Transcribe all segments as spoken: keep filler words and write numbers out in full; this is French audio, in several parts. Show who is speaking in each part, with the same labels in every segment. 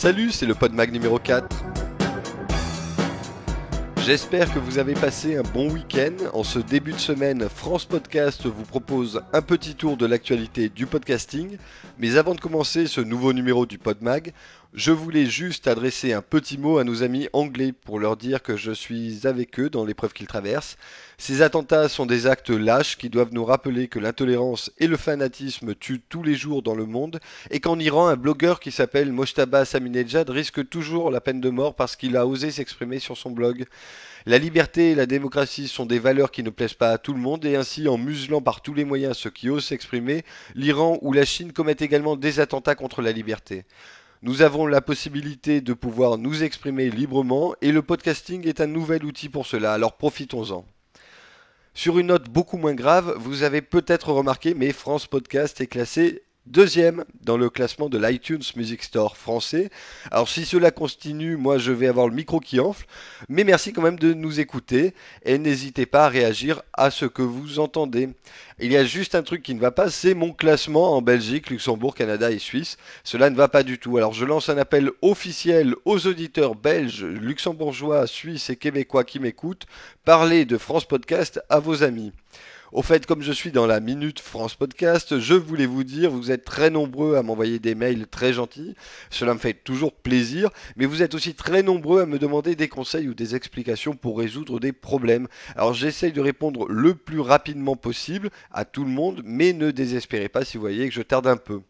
Speaker 1: Salut, c'est le PodMag numéro quatre. J'espère que vous avez passé un bon week-end. En ce début de semaine, France Podcast vous propose un petit tour de l'actualité du podcasting. Mais avant de commencer ce nouveau numéro du PodMag, je voulais juste adresser un petit mot à nos amis anglais pour leur dire que je suis avec eux dans l'épreuve qu'ils traversent. Ces attentats sont des actes lâches qui doivent nous rappeler que l'intolérance et le fanatisme tuent tous les jours dans le monde et qu'en Iran, un blogueur qui s'appelle Mojtaba Saminejad risque toujours la peine de mort parce qu'il a osé s'exprimer sur son blog. La liberté et la démocratie sont des valeurs qui ne plaisent pas à tout le monde et ainsi, en muselant par tous les moyens ceux qui osent s'exprimer, l'Iran ou la Chine commettent également des attentats contre la liberté. Nous avons la possibilité de pouvoir nous exprimer librement et le podcasting est un nouvel outil pour cela, alors profitons-en. Sur une note beaucoup moins grave, vous avez peut-être remarqué, mais France Podcast est classé deuxième dans le classement de l'iTunes Music Store français. Alors si cela continue, moi je vais avoir le micro qui enfle, mais merci quand même de nous écouter et n'hésitez pas à réagir à ce que vous entendez. Il y a juste un truc qui ne va pas, c'est mon classement en Belgique, Luxembourg, Canada et Suisse. Cela ne va pas du tout. Alors je lance un appel officiel aux auditeurs belges, luxembourgeois, suisses et québécois qui m'écoutent. Parlez de France Podcast à vos amis. Au fait, comme je suis dans la Minute France Podcast, je voulais vous dire, vous êtes très nombreux à m'envoyer des mails très gentils, cela me fait toujours plaisir, mais vous êtes aussi très nombreux à me demander des conseils ou des explications pour résoudre des problèmes. Alors j'essaye de répondre le plus rapidement possible à tout le monde, mais ne désespérez pas si vous voyez que je tarde un peu.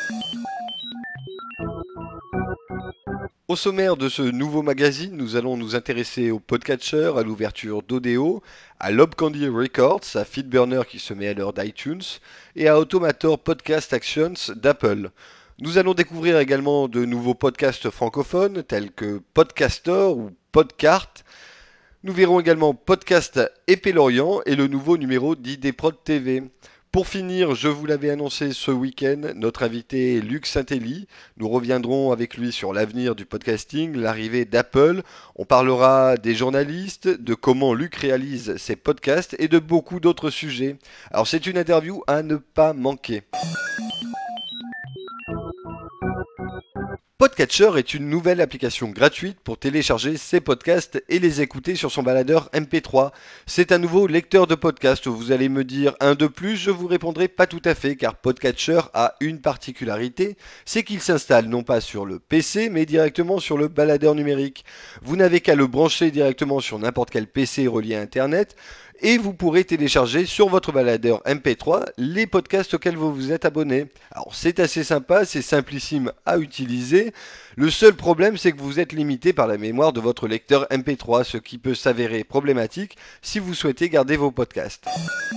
Speaker 1: Au sommaire de ce nouveau magazine, nous allons nous intéresser au podcatcher, à l'ouverture d'Odeo, à Lobcandy Records, à Feedburner qui se met à l'heure d'iTunes, et à Automator Podcast Actions d'Apple. Nous allons découvrir également de nouveaux podcasts francophones tels que Podcaster ou Podcart. Nous verrons également Podcast Épée Lorient et le nouveau numéro d'I D Prod T V. Pour finir, je vous l'avais annoncé ce week-end, notre invité est Luc Saintelli. Nous reviendrons avec lui sur l'avenir du podcasting, l'arrivée d'Apple. On parlera des journalistes, de comment Luc réalise ses podcasts et de beaucoup d'autres sujets. Alors c'est une interview à ne pas manquer. Podcatcher est une nouvelle application gratuite pour télécharger ses podcasts et les écouter sur son baladeur M P trois. C'est un nouveau lecteur de podcasts. Vous allez me dire un de plus, je vous répondrai pas tout à fait car Podcatcher a une particularité, c'est qu'il s'installe non pas sur le P C mais directement sur le baladeur numérique. Vous n'avez qu'à le brancher directement sur n'importe quel P C relié à Internet. Et vous pourrez télécharger sur votre baladeur M P trois les podcasts auxquels vous vous êtes abonné. Alors c'est assez sympa, c'est simplissime à utiliser. Le seul problème c'est que vous êtes limité par la mémoire de votre lecteur M P trois, ce qui peut s'avérer problématique si vous souhaitez garder vos podcasts.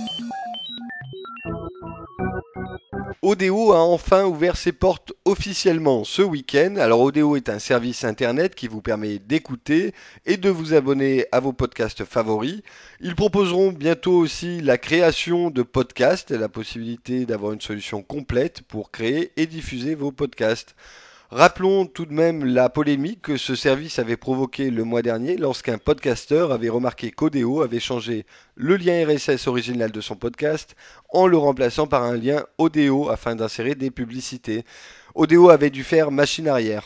Speaker 1: Odeo a enfin ouvert ses portes officiellement ce week-end. Alors Odeo est un service internet qui vous permet d'écouter et de vous abonner à vos podcasts favoris. Ils proposeront bientôt aussi la création de podcasts et la possibilité d'avoir une solution complète pour créer et diffuser vos podcasts. Rappelons tout de même la polémique que ce service avait provoqué le mois dernier lorsqu'un podcasteur avait remarqué qu'Odeo avait changé le lien R S S original de son podcast en le remplaçant par un lien Odeo afin d'insérer des publicités. Odeo avait dû faire machine arrière.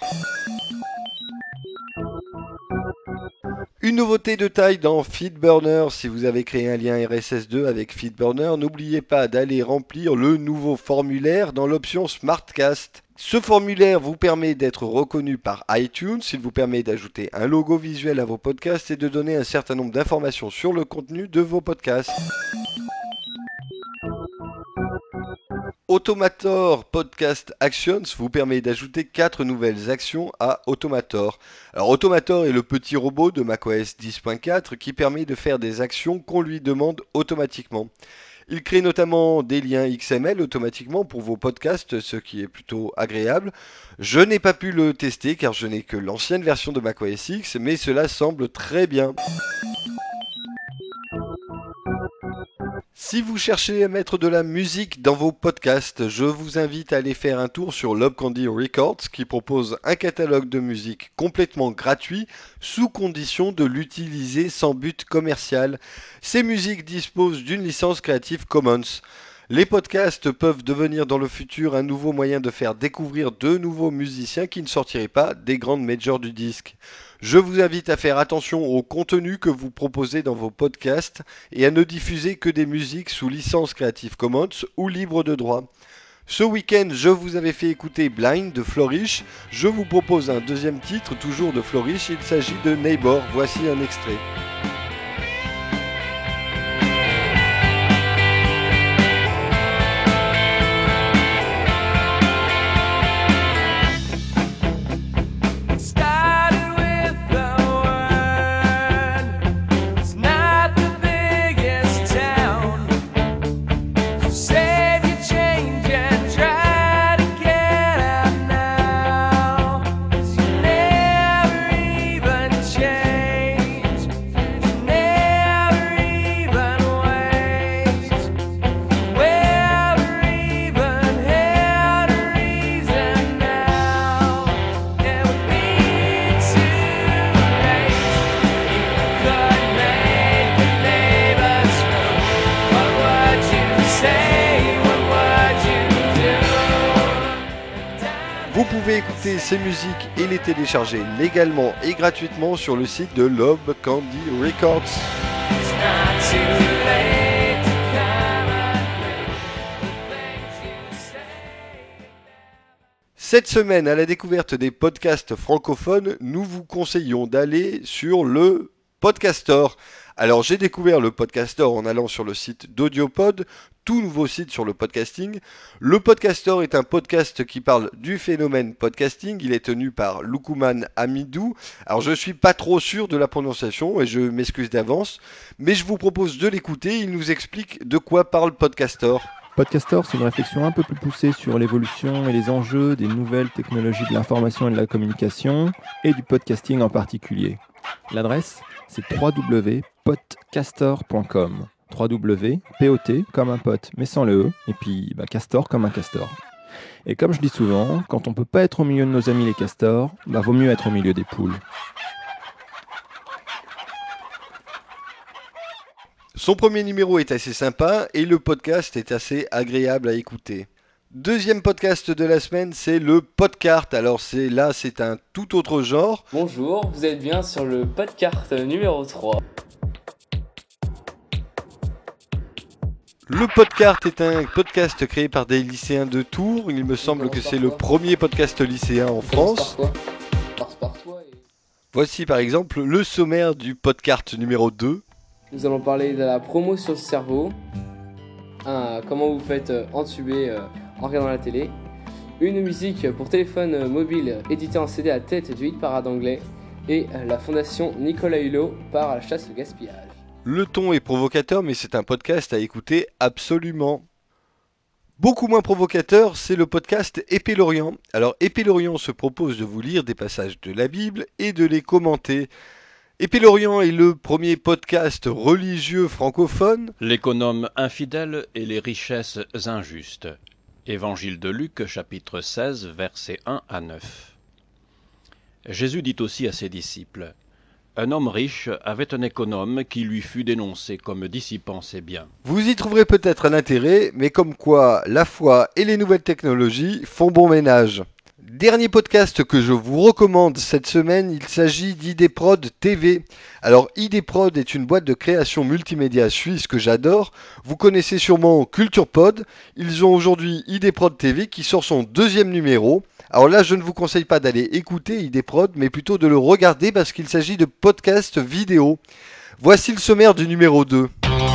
Speaker 1: Une nouveauté de taille dans Feedburner, si vous avez créé un lien R S S deux avec Feedburner, n'oubliez pas d'aller remplir le nouveau formulaire dans l'option Smartcast. Ce formulaire vous permet d'être reconnu par iTunes, il vous permet d'ajouter un logo visuel à vos podcasts et de donner un certain nombre d'informations sur le contenu de vos podcasts. Automator Podcast Actions vous permet d'ajouter quatre nouvelles actions à Automator. Alors Automator est le petit robot de macOS dix point quatre qui permet de faire des actions qu'on lui demande automatiquement. Il crée notamment des liens X M L automatiquement pour vos podcasts, ce qui est plutôt agréable. Je n'ai pas pu le tester car je n'ai que l'ancienne version de macOS X, mais cela semble très bien. Si vous cherchez à mettre de la musique dans vos podcasts, je vous invite à aller faire un tour sur Lobcandy Records qui propose un catalogue de musique complètement gratuit sous condition de l'utiliser sans but commercial. Ces musiques disposent d'une licence Creative Commons. Les podcasts peuvent devenir dans le futur un nouveau moyen de faire découvrir de nouveaux musiciens qui ne sortiraient pas des grandes majors du disque. Je vous invite à faire attention au contenu que vous proposez dans vos podcasts et à ne diffuser que des musiques sous licence Creative Commons ou libre de droit. Ce week-end, je vous avais fait écouter Blind de Flourish. Je vous propose un deuxième titre, toujours de Flourish. Il s'agit de Neighbor. Voici un extrait. Vous pouvez écouter ces musiques et les télécharger légalement et gratuitement sur le site de Lob Candy Records. Cette semaine, à la découverte des podcasts francophones, nous vous conseillons d'aller sur le Podcaster. Alors j'ai découvert le Podcaster en allant sur le site d'Audiopod, tout nouveau site sur le podcasting. Le Podcaster est un podcast qui parle du phénomène podcasting. Il est tenu par Lukuman Hamidou. Alors je suis pas trop sûr de la prononciation et je m'excuse d'avance, mais je vous propose de l'écouter. Il nous explique de quoi parle Podcaster.
Speaker 2: Podcaster, c'est une réflexion un peu plus poussée sur l'évolution et les enjeux des nouvelles technologies de l'information et de la communication, et du podcasting en particulier. L'adresse, c'est w w w point podcaster point com. w w w point p o t comme un pote, mais sans le E, et puis bah, castor comme un castor. Et comme je dis souvent, quand on peut pas être au milieu de nos amis les castors, bah vaut mieux être au milieu des poules.
Speaker 1: Son premier numéro est assez sympa et le podcast est assez agréable à écouter. Deuxième podcast de la semaine, c'est le Podcart. Alors c'est là, c'est un tout autre genre.
Speaker 3: Bonjour, vous êtes bien sur le Podcart numéro trois.
Speaker 1: Le Podcart est un podcast créé par des lycéens de Tours. Il me semble que c'est le premier podcast lycéen en France. Voici par exemple le sommaire du Podcart numéro deux.
Speaker 3: Nous allons parler de la promo sur le cerveau, un, comment vous faites euh, entuber euh, en regardant la télé, une musique pour téléphone euh, mobile éditée en C D à tête du hit parade anglais et euh, la fondation Nicolas Hulot par la chasse au gaspillage.
Speaker 1: Le ton est provocateur mais c'est un podcast à écouter absolument. Beaucoup moins provocateur, c'est le podcast Épée l'Orient. Alors Épée l'Orient se propose de vous lire des passages de la Bible et de les commenter. Épée l'Orient est le premier podcast religieux francophone.
Speaker 4: L'économe infidèle et les richesses injustes. Évangile de Luc, chapitre seize, versets un à neuf. Jésus dit aussi à ses disciples : un homme riche avait un économe qui lui fut dénoncé comme dissipant ses biens.
Speaker 1: Vous y trouverez peut-être un intérêt, mais comme quoi la foi et les nouvelles technologies font bon ménage. Dernier podcast que je vous recommande cette semaine, il s'agit d'IDProd T V. Alors IDProd est une boîte de création multimédia suisse que j'adore. Vous connaissez sûrement CulturePod. Ils ont aujourd'hui IDProd T V qui sort son deuxième numéro. Alors là, je ne vous conseille pas d'aller écouter IDProd, mais plutôt de le regarder parce qu'il s'agit de podcasts vidéo. Voici le sommaire du numéro deux.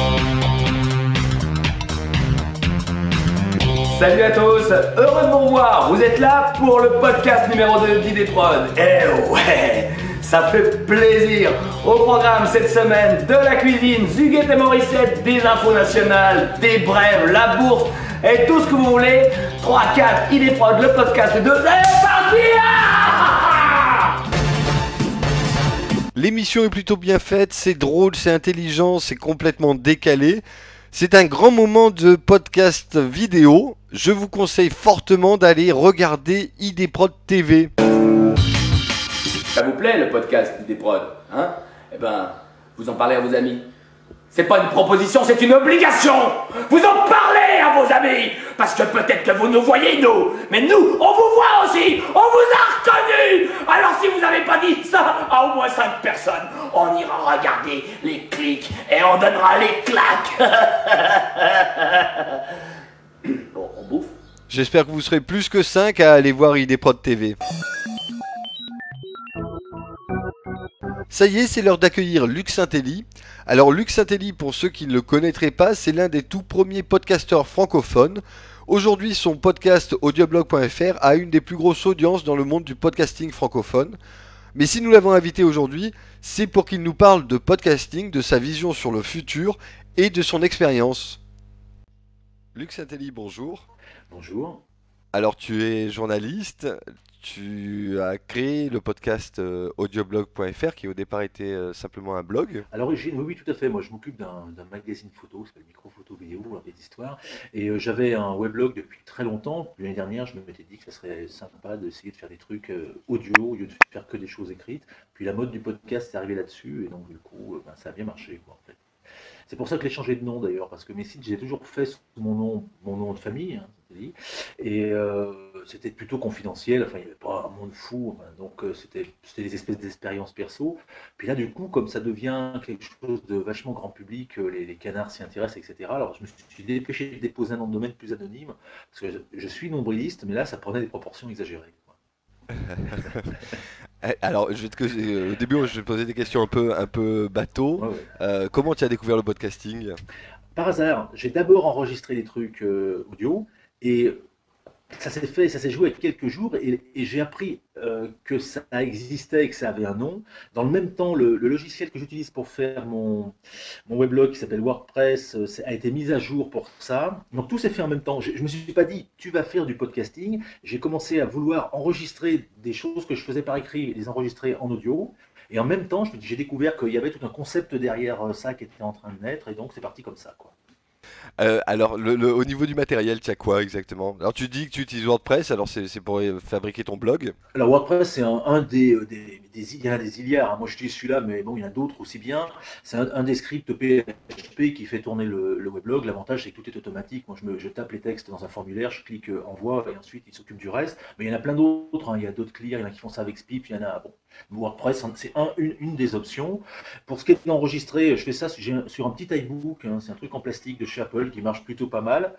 Speaker 5: Salut à tous, heureux de vous revoir. Vous êtes là pour le podcast numéro deux d'IDProd. Eh ouais, ça fait plaisir. Au programme cette semaine, de la cuisine, Zuguette et Morissette, des infos nationales, des brèves, la bourse et tout ce que vous voulez. trois quatre IDProd, le podcast de deux. C'est parti! Ah!
Speaker 1: L'émission est plutôt bien faite, c'est drôle, c'est intelligent, c'est complètement décalé. C'est un grand moment de podcast vidéo. Je vous conseille fortement d'aller regarder IDProd T V.
Speaker 5: Ça vous plaît le podcast IDProd, hein? Eh ben, vous en parlez à vos amis. C'est pas une proposition, c'est une obligation. Vous en parlez à vos amis, parce que peut-être que vous nous voyez, nous, mais nous, on vous voit aussi, on vous a reconnus. Alors si vous n'avez pas dit ça à au moins cinq personnes, on ira regarder les clics et on donnera les claques. Bon, on bouffe.
Speaker 1: J'espère que vous serez plus que cinq à aller voir Idéprod T V. Ça y est, c'est l'heure d'accueillir Luc Saintelli. Alors Luc Saintelli, pour ceux qui ne le connaîtraient pas, c'est l'un des tout premiers podcasteurs francophones. Aujourd'hui, son podcast audioblog point f r a une des plus grosses audiences dans le monde du podcasting francophone. Mais si nous l'avons invité aujourd'hui, c'est pour qu'il nous parle de podcasting, de sa vision sur le futur et de son expérience. Luc Saintelli, bonjour.
Speaker 6: Bonjour.
Speaker 1: Alors tu es journaliste, tu as créé le podcast euh, audioblog point f r qui au départ était euh, simplement un blog.
Speaker 6: À l'origine, oui, oui, tout à fait. Moi, je m'occupe d'un, d'un magazine photo, qui s'appelle Micro Photo Vidéo, alors des histoires. Et euh, j'avais un weblog depuis très longtemps. L'année dernière, je me m'étais dit que ça serait sympa d'essayer de faire des trucs euh, audio au lieu de faire que des choses écrites. Puis la mode du podcast est arrivée là-dessus, et donc du coup, euh, ben, ça a bien marché, quoi, en fait. C'est pour ça que j'ai changé de nom d'ailleurs, parce que mes sites, j'ai toujours fait sous mon nom, mon nom de famille, hein, dit, et euh, c'était plutôt confidentiel, enfin il n'y avait pas un monde fou, enfin, donc euh, c'était, c'était des espèces d'expériences perso. Puis là du coup, comme ça devient quelque chose de vachement grand public, euh, les, les canards s'y intéressent, et cetera. Alors je me suis dépêché de déposer un nom de domaine plus anonyme, parce que je, je suis nombriliste, mais là ça prenait des proportions exagérées, quoi.
Speaker 1: Alors, je vais te, euh, au début, je vais te poser des questions un peu, un peu bateau.
Speaker 6: Ouais, ouais.
Speaker 1: Euh, comment tu as découvert le podcasting?
Speaker 6: Par hasard, j'ai d'abord enregistré des trucs euh, audio, et ça s'est fait, ça s'est joué avec quelques jours, et, et j'ai appris euh, que ça existait et que ça avait un nom. Dans le même temps, le, le logiciel que j'utilise pour faire mon, mon weblog, qui s'appelle WordPress, euh, a été mis à jour pour ça. Donc tout s'est fait en même temps. Je ne me suis pas dit, tu vas faire du podcasting. J'ai commencé à vouloir enregistrer des choses que je faisais par écrit et les enregistrer en audio. Et en même temps, je me dis, j'ai découvert qu'il y avait tout un concept derrière ça qui était en train de naître, et donc c'est parti comme ça, quoi.
Speaker 1: Euh, alors, le, le- au niveau du matériel, tu as quoi exactement? Alors, tu dis que tu utilises WordPress, alors c'est c'est pour euh, fabriquer ton blog.
Speaker 6: Alors WordPress, c'est un, un des, euh, des, des- il y en a des milliards, hein. Moi, j'utilise celui-là, mais bon, il y en a d'autres aussi bien. C'est un, un des scripts P H P qui fait tourner le, le weblog. L'avantage, c'est que tout est automatique. Moi, je, me, je tape les textes dans un formulaire, je clique euh, envoi, et ensuite, il s'occupe du reste. Mais il y en a plein d'autres, hein. Il y a d'autres Clear, il y en a qui font ça avec Spip, il y en a. Bon, WordPress, c'est un, une, une des options. Pour ce qui est d'enregistrer, je fais ça j'ai un- sur un petit iBook, hein. C'est un truc en plastique de chez Apple qui marche plutôt pas mal.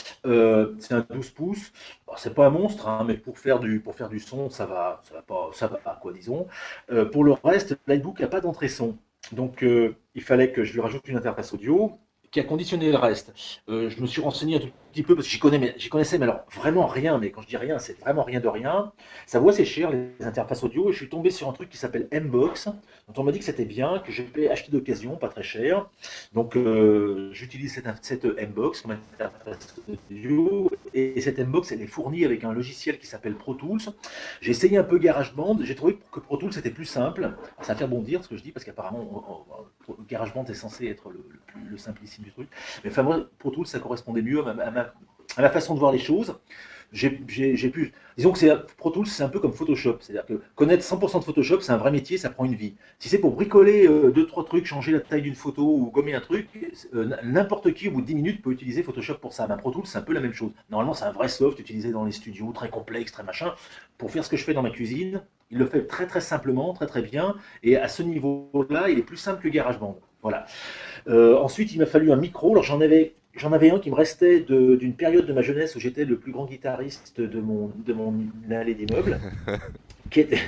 Speaker 6: Euh, c'est un douze pouces. Bon, c'est pas un monstre, hein, mais pour faire du pour faire du son, ça va, ça va pas, ça va quoi, disons. Euh, pour le reste, l'iBook n'a pas d'entrée son, donc euh, il fallait que je lui rajoute une interface audio qui a conditionné le reste. Euh, je me suis renseigné un tout petit peu parce que j'y connais, mais j'y connaissais, mais alors vraiment rien. Mais quand je dis rien, c'est vraiment rien de rien. Ça vaut assez cher les interfaces audio. Et je suis tombé sur un truc qui s'appelle M-Box, dont on m'a dit que c'était bien, que j'ai pu acheter d'occasion, pas très cher. Donc euh, j'utilise cette, cette M-Box comme interface audio, et cette M-Box elle est fournie avec un logiciel qui s'appelle Pro Tools. J'ai essayé un peu GarageBand. J'ai trouvé que Pro Tools c'était plus simple. Ça va faire bondir ce que je dis parce qu'apparemment on- on- GarageBand est censé être le, le, plus- le simplissime du truc. Mais enfin, moi, Pro Tools, ça correspondait mieux à ma, à ma- à ma façon de voir les choses. J'ai j'ai- j'ai pu. Disons que c'est, Pro Tools, c'est un peu comme Photoshop. C'est-à-dire que connaître cent pour cent de Photoshop, c'est un vrai métier, ça prend une vie. Si c'est pour bricoler euh, deux, trois trucs, changer la taille d'une photo ou gommer un truc, euh, n'importe qui, au bout de dix minutes, peut utiliser Photoshop pour ça. Mais Pro Tools, c'est un peu la même chose. Normalement, c'est un vrai soft utilisé dans les studios, très complexe, très machin. Pour faire ce que je fais dans ma cuisine, il le fait très très simplement, très très bien. Et à ce niveau-là, il est plus simple que GarageBand. Voilà. Euh, ensuite, il m'a fallu un micro. Alors, j'en avais, j'en avais un qui me restait de- d'une période de ma jeunesse où j'étais le plus grand guitariste de mon, de mon allée d'immeuble, qui, était-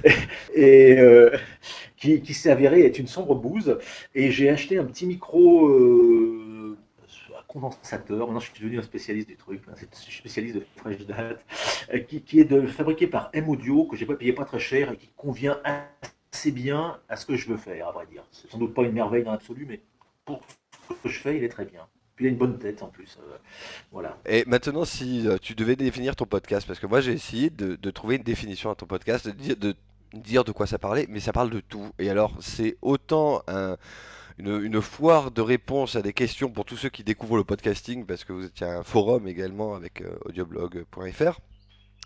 Speaker 6: et, euh, qui, qui s'est avéré être une sombre bouse. Et j'ai acheté un petit micro euh, à condensateur. Maintenant, je suis devenu un spécialiste du truc. Hein. C'est- Je suis spécialiste de fresh date, euh, qui, qui est de, fabriqué par M Audio, que j'ai pas payé pas très cher et qui convient assez bien à ce que je veux faire, à vrai dire. C'est sans doute pas une merveille dans l'absolu, mais pour ce que je fais, il est très bien. Puis il a une bonne tête en plus. euh, voilà.
Speaker 1: Et maintenant, si euh, tu devais définir ton podcast, parce que moi j'ai essayé de, de trouver une définition à ton podcast, de dire, de dire de quoi ça parlait, mais ça parle de tout. Et alors, c'est autant un- une, une foire de réponses à des questions pour tous ceux qui découvrent le podcasting, parce que vous étiez un forum également avec euh, audioblog point f r.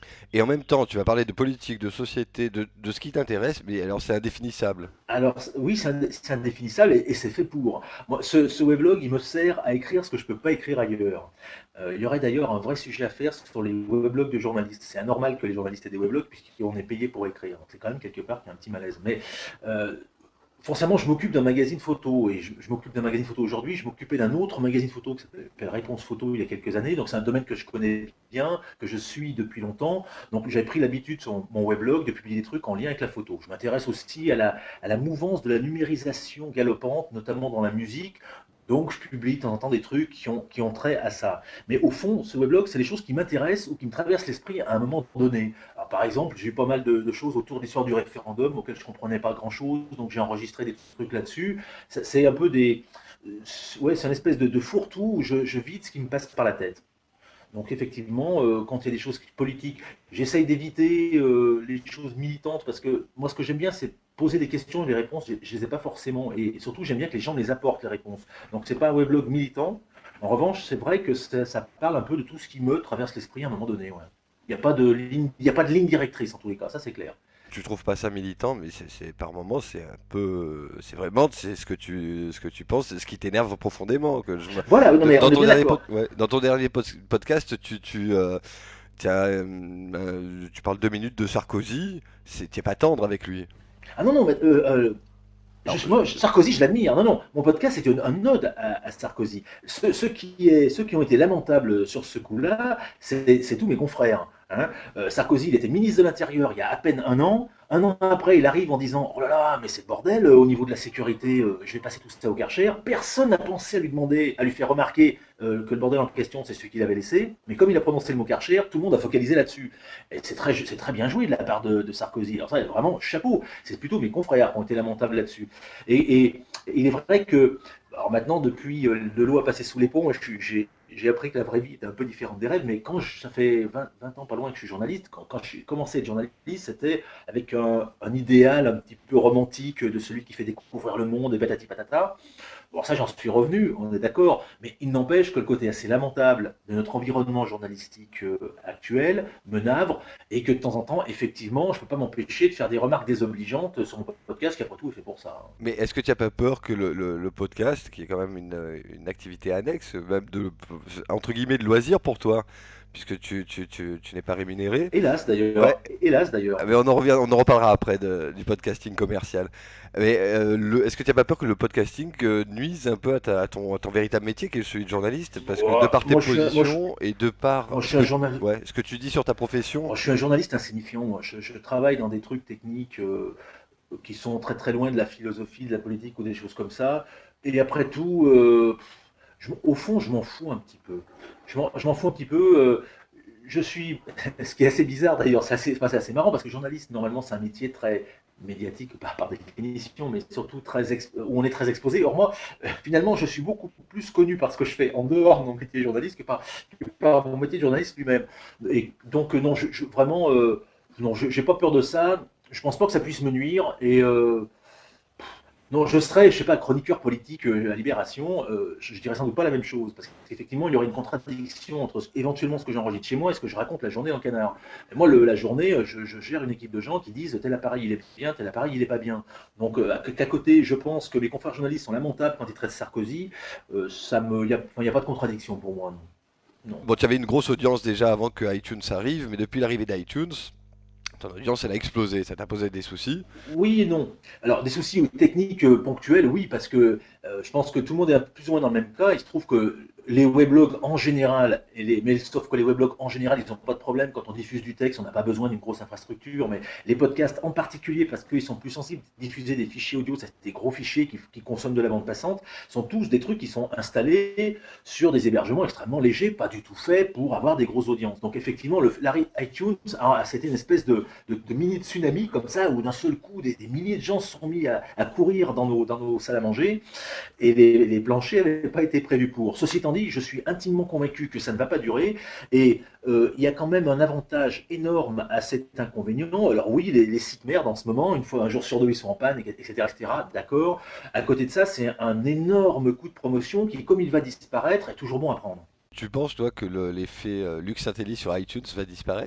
Speaker 1: Et en même temps, tu vas parler de politique, de société, de, de ce qui t'intéresse, mais alors c'est indéfinissable.
Speaker 6: Alors c- oui, c'est ind- c'est indéfinissable et, et c'est fait pour. Moi, ce, ce weblog, il me sert à écrire ce que je peux pas écrire ailleurs. Euh, il y aurait d'ailleurs un vrai sujet à faire sur les weblogs de journalistes. C'est anormal que les journalistes aient des weblogs puisqu'on est payé pour écrire. Donc, c'est quand même quelque part qu'il y a un petit malaise. Mais euh, forcément, je m'occupe d'un magazine photo et je, je m'occupe d'un magazine photo aujourd'hui. Je m'occupais d'un autre magazine photo qui s'appelle Réponse Photo il y a quelques années. Donc, c'est un domaine que je connais bien, que je suis depuis longtemps. Donc, j'avais pris l'habitude sur mon weblog de publier des trucs en lien avec la photo. Je m'intéresse aussi à la, à la mouvance de la numérisation galopante, notamment dans la musique. Donc, je publie de temps en temps des trucs qui ont, qui ont trait à ça. Mais au fond, ce weblog, c'est les choses qui m'intéressent ou qui me traversent l'esprit à un moment donné. Alors, par exemple, j'ai eu pas mal de, de choses autour de l'histoire du référendum auxquelles je comprenais pas grand-chose, donc j'ai enregistré des trucs là-dessus. C'est c'est un peu des... Ouais, c'est une espèce de, de fourre-tout où je, je vide ce qui me passe par la tête. Donc effectivement, euh, quand il y a des choses politiques, j'essaye d'éviter euh, les choses militantes parce que moi ce que j'aime bien c'est poser des questions et les réponses, je, je les ai pas forcément. Et, et surtout j'aime bien que les gens me les apportent les réponses. Donc c'est pas un weblog militant. En revanche, c'est vrai que ça, ça parle un peu de tout ce qui me traverse l'esprit à un moment donné. Ouais. Il n'y a pas de ligne, il y a pas de ligne directrice en tous les cas, ça c'est clair.
Speaker 1: Tu trouves pas ça militant, mais c'est c'est- par moments c'est un peu, c'est vraiment c'est ce que tu ce que tu penses, c'est ce qui t'énerve profondément. Que je me-
Speaker 6: Voilà, non
Speaker 1: de-
Speaker 6: mais
Speaker 1: dans
Speaker 6: on est
Speaker 1: ton
Speaker 6: bien
Speaker 1: dernier pod-
Speaker 6: d'accord.
Speaker 1: ouais, dans ton dernier pod- podcast, tu tu euh, tiens, euh, euh, tu parles deux minutes de Sarkozy, c'est t'es pas tendre avec lui.
Speaker 6: Ah non, non, mais euh, euh,
Speaker 1: Alors,
Speaker 6: je-
Speaker 1: je-
Speaker 6: moi, Sarkozy, je l'admire. Non, non, mon podcast c'est une- un ode à, à Sarkozy. Ceux, ceux qui est, ceux qui ont été lamentables sur ce coup-là, c'est c'est tous mes confrères. Hein. Euh, Sarkozy, il était ministre de l'Intérieur il y a à peine un an. Un an après, il arrive en disant: oh là là, mais c'est le bordel euh, au niveau de la sécurité, euh, je vais passer tout ça au Karcher. Personne n'a pensé à lui demander, à lui faire remarquer euh, que le bordel en question, c'est celui qu'il avait laissé. Mais comme il a prononcé le mot Karcher, tout le monde a focalisé là-dessus. Et c'est très, c'est très bien joué de la part de, de Sarkozy. Alors, ça, vraiment, chapeau. C'est plutôt mes confrères qui ont été lamentables là-dessus. Et, et il est vrai que, alors maintenant, depuis euh, de l'eau a passé sous les ponts, j'ai j'ai appris que la vraie vie était un peu différente des rêves, mais quand je, ça fait vingt, vingt ans, pas loin que je suis journaliste, quand, quand j'ai commencé à être journaliste, c'était avec un, un idéal un petit peu romantique de celui qui fait découvrir le monde et patati patata. Bon, ça, j'en suis revenu, on est d'accord, mais il n'empêche que le côté assez lamentable de notre environnement journalistique euh, actuel me navre et que de temps en temps, effectivement, je ne peux pas m'empêcher de faire des remarques désobligeantes sur mon podcast qui, après tout, est fait pour ça. Hein.
Speaker 1: mais est-ce que tu n'as pas peur que le, le- le podcast, qui est quand même une, une activité annexe, même de entre guillemets de loisir pour toi, puisque tu tu, tu, tu n'es pas rémunéré.
Speaker 6: Hélas
Speaker 1: Ouais,
Speaker 6: d'ailleurs, hélas d'ailleurs.
Speaker 1: ah, mais on en revient, on en reparlera après de- du podcasting commercial. Mais euh, le- est-ce que tu n'as pas peur que le podcasting euh, nuise un peu à, ta- à ton, à ton véritable métier qui est celui de journaliste? Parce que de
Speaker 6: Ouah,
Speaker 1: par tes
Speaker 6: moi, je suis un, moi, je,
Speaker 1: positions et de par
Speaker 6: moi, je
Speaker 1: ce
Speaker 6: suis
Speaker 1: que,
Speaker 6: un journaliste.
Speaker 1: ouais, ce que tu dis sur ta profession,
Speaker 6: Moi, je suis un journaliste insignifiant. Moi. Je, je travaille dans des trucs techniques euh, qui sont très très loin de la philosophie, de la politique ou des choses comme ça. Et après tout, euh, je- au fond, je m'en fous un petit peu. Je m'en je m'en fous un petit peu. euh, je suis, ce qui est assez bizarre d'ailleurs, c'est assez, enfin, c'est assez marrant parce que journaliste, normalement, c'est un métier très médiatique, pas par définition, mais surtout très exp- où on est très exposé. Or moi, euh, finalement, je suis beaucoup plus connu par ce que je fais en dehors de mon métier de journaliste que par, que par mon métier de journaliste lui-même. Et donc, euh, non, je, je- vraiment, euh, non, je- j'ai pas peur de ça. Je pense pas que ça puisse me nuire. Et euh, non, je serais, je sais pas, chroniqueur politique euh, à Libération, euh, je, je dirais sans doute pas la même chose, parce qu'effectivement, il y aurait une contradiction entre ce- éventuellement ce que j'enregistre chez moi et ce que je raconte la journée en canard. Et moi, le- la journée, euh, je, je gère une équipe de gens qui disent tel appareil il est bien, tel appareil il est pas bien. Donc, euh, à- qu'à côté, je pense que mes confrères journalistes sont lamentables quand ils traitent Sarkozy, euh, ça me, il n'y a, enfin, y a pas de contradiction pour moi, non. Non.
Speaker 1: bon, tu avais une grosse audience déjà avant que iTunes arrive, mais depuis l'arrivée d'iTunes, ton audience elle a explosé, ça t'a posé des soucis.
Speaker 6: Oui et non. Alors, des soucis techniques euh, ponctuels, oui, parce que euh, je pense que tout le monde est plus ou moins dans le même cas. Il se trouve que les weblogs en général, et les, mais sauf que les weblogs en général, ils n'ont pas de problème quand on diffuse du texte, on n'a pas besoin d'une grosse infrastructure, mais les podcasts en particulier, parce qu'ils sont plus sensibles, diffuser des fichiers audio, c'est des gros fichiers qui, qui consomment de la bande passante, sont tous des trucs qui sont installés sur des hébergements extrêmement légers, pas du tout faits pour avoir des grosses audiences. Donc effectivement, le, iTunes, a- c'était une espèce de, de, de mini tsunami comme ça, où d'un seul coup, des, des milliers de gens se sont mis à, à courir dans nos, dans nos salles à manger, et les, les planchers n'avaient pas été prévus pour. Ceci étant dit, je suis intimement convaincu que ça ne va pas durer, et euh, il y a quand même un avantage énorme à cet inconvénient. Alors oui, les, les sites merdent en ce moment, une fois un jour sur deux ils sont en panne, et cetera, et cetera. D'accord. À côté de ça, c'est un énorme coup de promotion qui, comme il va disparaître, est toujours bon à prendre.
Speaker 1: Tu penses toi que le- l'effet euh, Lux Intelli sur iTunes va disparaître?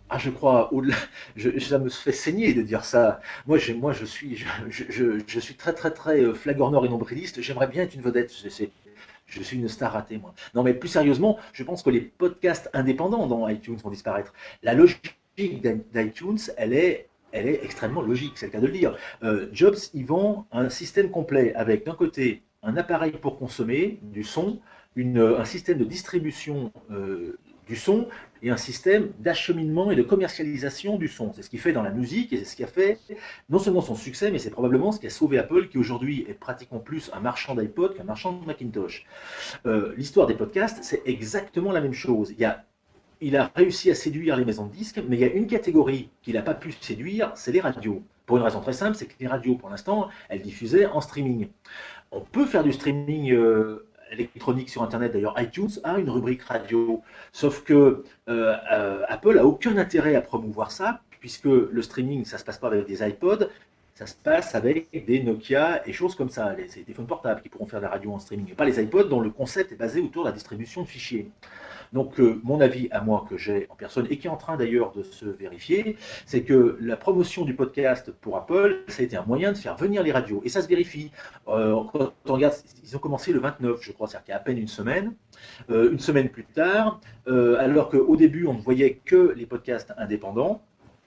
Speaker 6: Ah, je crois, au-delà, je, ça me fait saigner de dire ça. Moi, j'ai- moi je, suis, je, je- je- je suis très, très, très euh, flagorneur et nombriliste. J'aimerais bien être une vedette. C'est- c'est- je suis une star ratée, moi. Non, mais plus sérieusement, je pense que les podcasts indépendants dans iTunes vont disparaître. La logique d'i- d'iTunes, elle est, elle est extrêmement logique, c'est le cas de le dire. Euh, Jobs, il vend un système complet avec, d'un côté, un appareil pour consommer du son, une- un système de distribution euh, du son et un système d'acheminement et de commercialisation du son. C'est ce qu'il fait dans la musique et c'est ce qui a fait non seulement son succès, mais c'est probablement ce qui a sauvé Apple, qui aujourd'hui est pratiquement plus un marchand d'iPod qu'un marchand de Macintosh. Euh, L'histoire des podcasts, c'est exactement la même chose. Il, y a, il a réussi à séduire les maisons de disques, mais il y a une catégorie qu'il n'a pas pu séduire, c'est les radios. Pour une raison très simple, c'est que les radios, pour l'instant, elles diffusaient en streaming. On peut faire du streaming euh, électronique sur Internet. D'ailleurs, iTunes a une rubrique radio. Sauf que euh, euh, Apple a aucun intérêt à promouvoir ça, puisque le streaming, ça se passe pas avec des iPods, ça se passe avec des Nokia et choses comme ça, les téléphones portables qui pourront faire de la radio en streaming, et pas les iPods dont le concept est basé autour de la distribution de fichiers. Donc, euh, mon avis à moi que j'ai en personne, et qui est en train d'ailleurs de se vérifier, c'est que la promotion du podcast pour Apple, ça a été un moyen de faire venir les radios. Et ça se vérifie. Euh, quand on regarde, ils ont commencé le vingt-neuf, je crois, c'est-à-dire qu'il y a à peine une semaine. Euh, une semaine plus tard, euh, alors qu'au début, on ne voyait que les podcasts indépendants.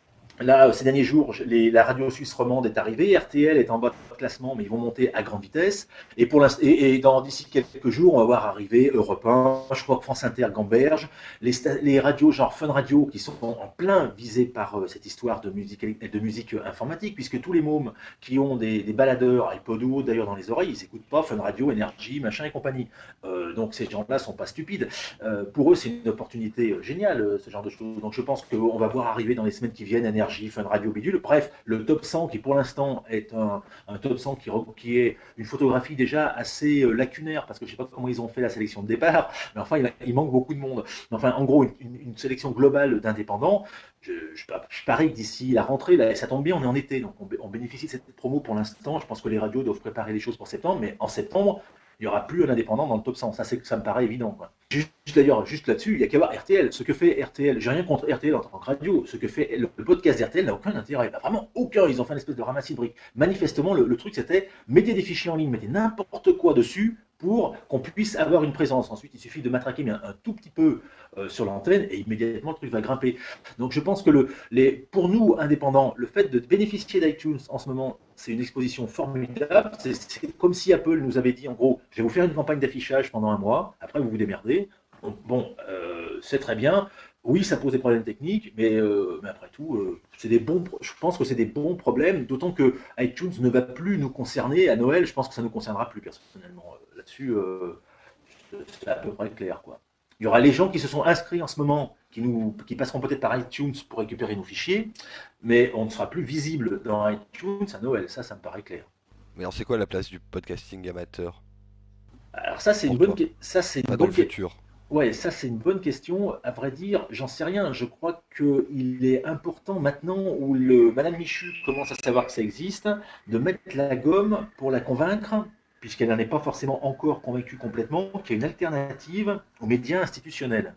Speaker 6: Là, ces derniers jours, les, la radio suisse romande est arrivée, R T L est en bas de classement, mais ils vont monter à grande vitesse. Et, pour et, et dans d'ici quelques jours, on va voir arriver Europe un, je crois que France Inter gamberge, les, les radios genre Fun Radio qui sont en plein visées par euh, cette histoire de musique, de musique informatique, puisque tous les mômes qui ont des, des baladeurs, iPod ou d'ailleurs dans les oreilles, ils n'écoutent pas Fun Radio, Energy, machin et compagnie. Euh, donc ces gens-là sont pas stupides. Euh, pour eux, c'est une opportunité géniale, ce genre de choses. Donc je pense qu'on va voir arriver dans les semaines qui viennent Energy, Fun Radio Bidule. Bref, le top cent qui pour l'instant est un, un top cent qui, qui est une photographie déjà assez lacunaire, parce que je ne sais pas comment ils ont fait la sélection de départ, mais enfin il, il manque beaucoup de monde. Mais enfin, en gros, une, une sélection globale d'indépendants. Je, je, je parie que d'ici la rentrée, là, ça tombe bien, on est en été, donc on, on bénéficie de cette promo pour l'instant. Je pense que les radios doivent préparer les choses pour septembre, mais en septembre, il n'y aura plus un indépendant dans le top cent. Ça, ça me paraît évident, quoi. Juste, d'ailleurs, juste là-dessus, il n'y a qu'à voir R T L. Ce que fait R T L, j'ai rien contre R T L en tant que radio, ce que fait le, le podcast d'R T L n'a aucun intérêt. Bah, vraiment aucun. Ils ont fait une espèce de ramassis de briques. Manifestement, le, le truc, c'était mettez des fichiers en ligne, mettez n'importe quoi dessus pour qu'on puisse avoir une présence. Ensuite, il suffit de matraquer un, un tout petit peu euh, sur l'antenne et immédiatement le truc va grimper. Donc je pense que le, les, pour nous, indépendants, le fait de bénéficier d'iTunes en ce moment, c'est une exposition formidable. C'est, c'est comme si Apple nous avait dit, en gros, je vais vous faire une campagne d'affichage pendant un mois, après vous vous démerdez. Donc, bon, euh, c'est très bien. Oui, ça pose des problèmes techniques, mais, euh, mais après tout, euh, c'est des bons, je pense que c'est des bons problèmes, d'autant que iTunes ne va plus nous concerner à Noël. Je pense que ça ne nous concernera plus personnellement. Là-dessus, euh, c'est à peu près clair, quoi. Il y aura les gens qui se sont inscrits en ce moment, qui, nous, qui passeront peut-être par iTunes pour récupérer nos fichiers, mais on ne sera plus visible dans iTunes à Noël. Ça, ça me paraît clair.
Speaker 1: Mais alors, c'est quoi la place du podcasting amateur?
Speaker 6: Alors ça, c'est une bonne, ça, c'est
Speaker 1: pas
Speaker 6: une
Speaker 1: dans
Speaker 6: bonne
Speaker 1: le futur.
Speaker 6: Ouais, ça c'est une bonne question. À vrai dire, j'en sais rien. Je crois qu'il est important maintenant où le Madame Michu commence à savoir que ça existe, de mettre la gomme pour la convaincre, puisqu'elle n'en est pas forcément encore convaincue complètement, qu'il y a une alternative aux médias institutionnels.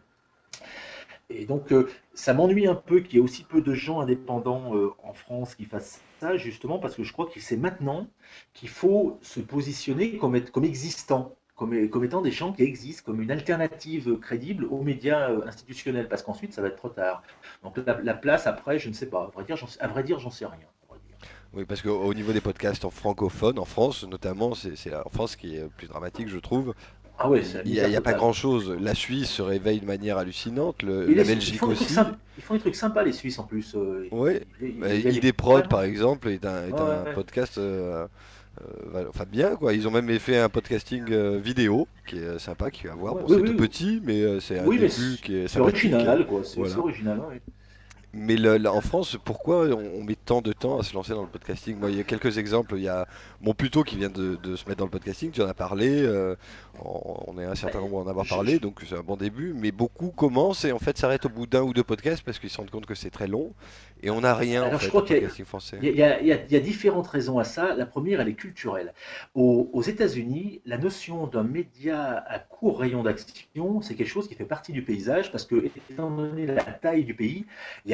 Speaker 6: Et donc, euh, ça m'ennuie un peu qu'il y ait aussi peu de gens indépendants euh, en France qui fassent ça, justement, parce que je crois que c'est maintenant qu'il faut se positionner comme, être, comme existant. Comme, comme étant des gens qui existent, comme une alternative crédible aux médias euh, institutionnels, parce qu'ensuite ça va être trop tard. Donc la, la place après, je ne sais pas. À vrai dire, j'en sais, à vrai dire, j'en sais rien.
Speaker 1: Oui, parce qu'au niveau des podcasts en francophone, en France notamment, c'est, c'est la France qui est plus dramatique, je trouve.
Speaker 6: Ah ouais, c'est
Speaker 1: il n'y a, a pas grand-chose. La Suisse se réveille de manière hallucinante, le, la les, Belgique
Speaker 6: ils
Speaker 1: aussi.
Speaker 6: Sympa, ils font des trucs sympas, les Suisses en plus. Euh,
Speaker 1: oui, bah, I D Prod par exemple est un, est
Speaker 6: ouais,
Speaker 1: un
Speaker 6: ouais.
Speaker 1: podcast... Euh, Euh, enfin bien quoi, ils ont même fait un podcasting euh, vidéo qui est sympa, qui va voir.
Speaker 6: Ouais,
Speaker 1: bon,
Speaker 6: oui,
Speaker 1: c'est
Speaker 6: oui,
Speaker 1: tout
Speaker 6: oui.
Speaker 1: petit, mais euh, c'est un
Speaker 6: oui,
Speaker 1: début
Speaker 6: mais
Speaker 1: qui est
Speaker 6: c'est
Speaker 1: sympathique.
Speaker 6: original quoi, c'est,
Speaker 1: voilà.
Speaker 6: c'est original. Ouais.
Speaker 1: Mais le, là, en France, pourquoi on, on met tant de temps à se lancer dans le podcasting? Moi, il y a quelques exemples. Il y a mon Puto qui vient de, de se mettre dans le podcasting, tu en as parlé. Euh, on, on est un certain nombre à en avoir parlé, donc c'est un bon début. Mais beaucoup commencent et en fait s'arrêtent au bout d'un ou deux podcasts parce qu'ils se rendent compte que c'est très long et on n'a rien.
Speaker 6: Alors,
Speaker 1: en fait,
Speaker 6: je crois
Speaker 1: au
Speaker 6: qu'il y a,
Speaker 1: podcasting français.
Speaker 6: il y, a, il, y a, il y a différentes raisons à ça. La première, elle est culturelle. Aux, aux États-Unis, la notion d'un média à court rayon d'action, c'est quelque chose qui fait partie du paysage parce que, étant donné la taille du pays, il y a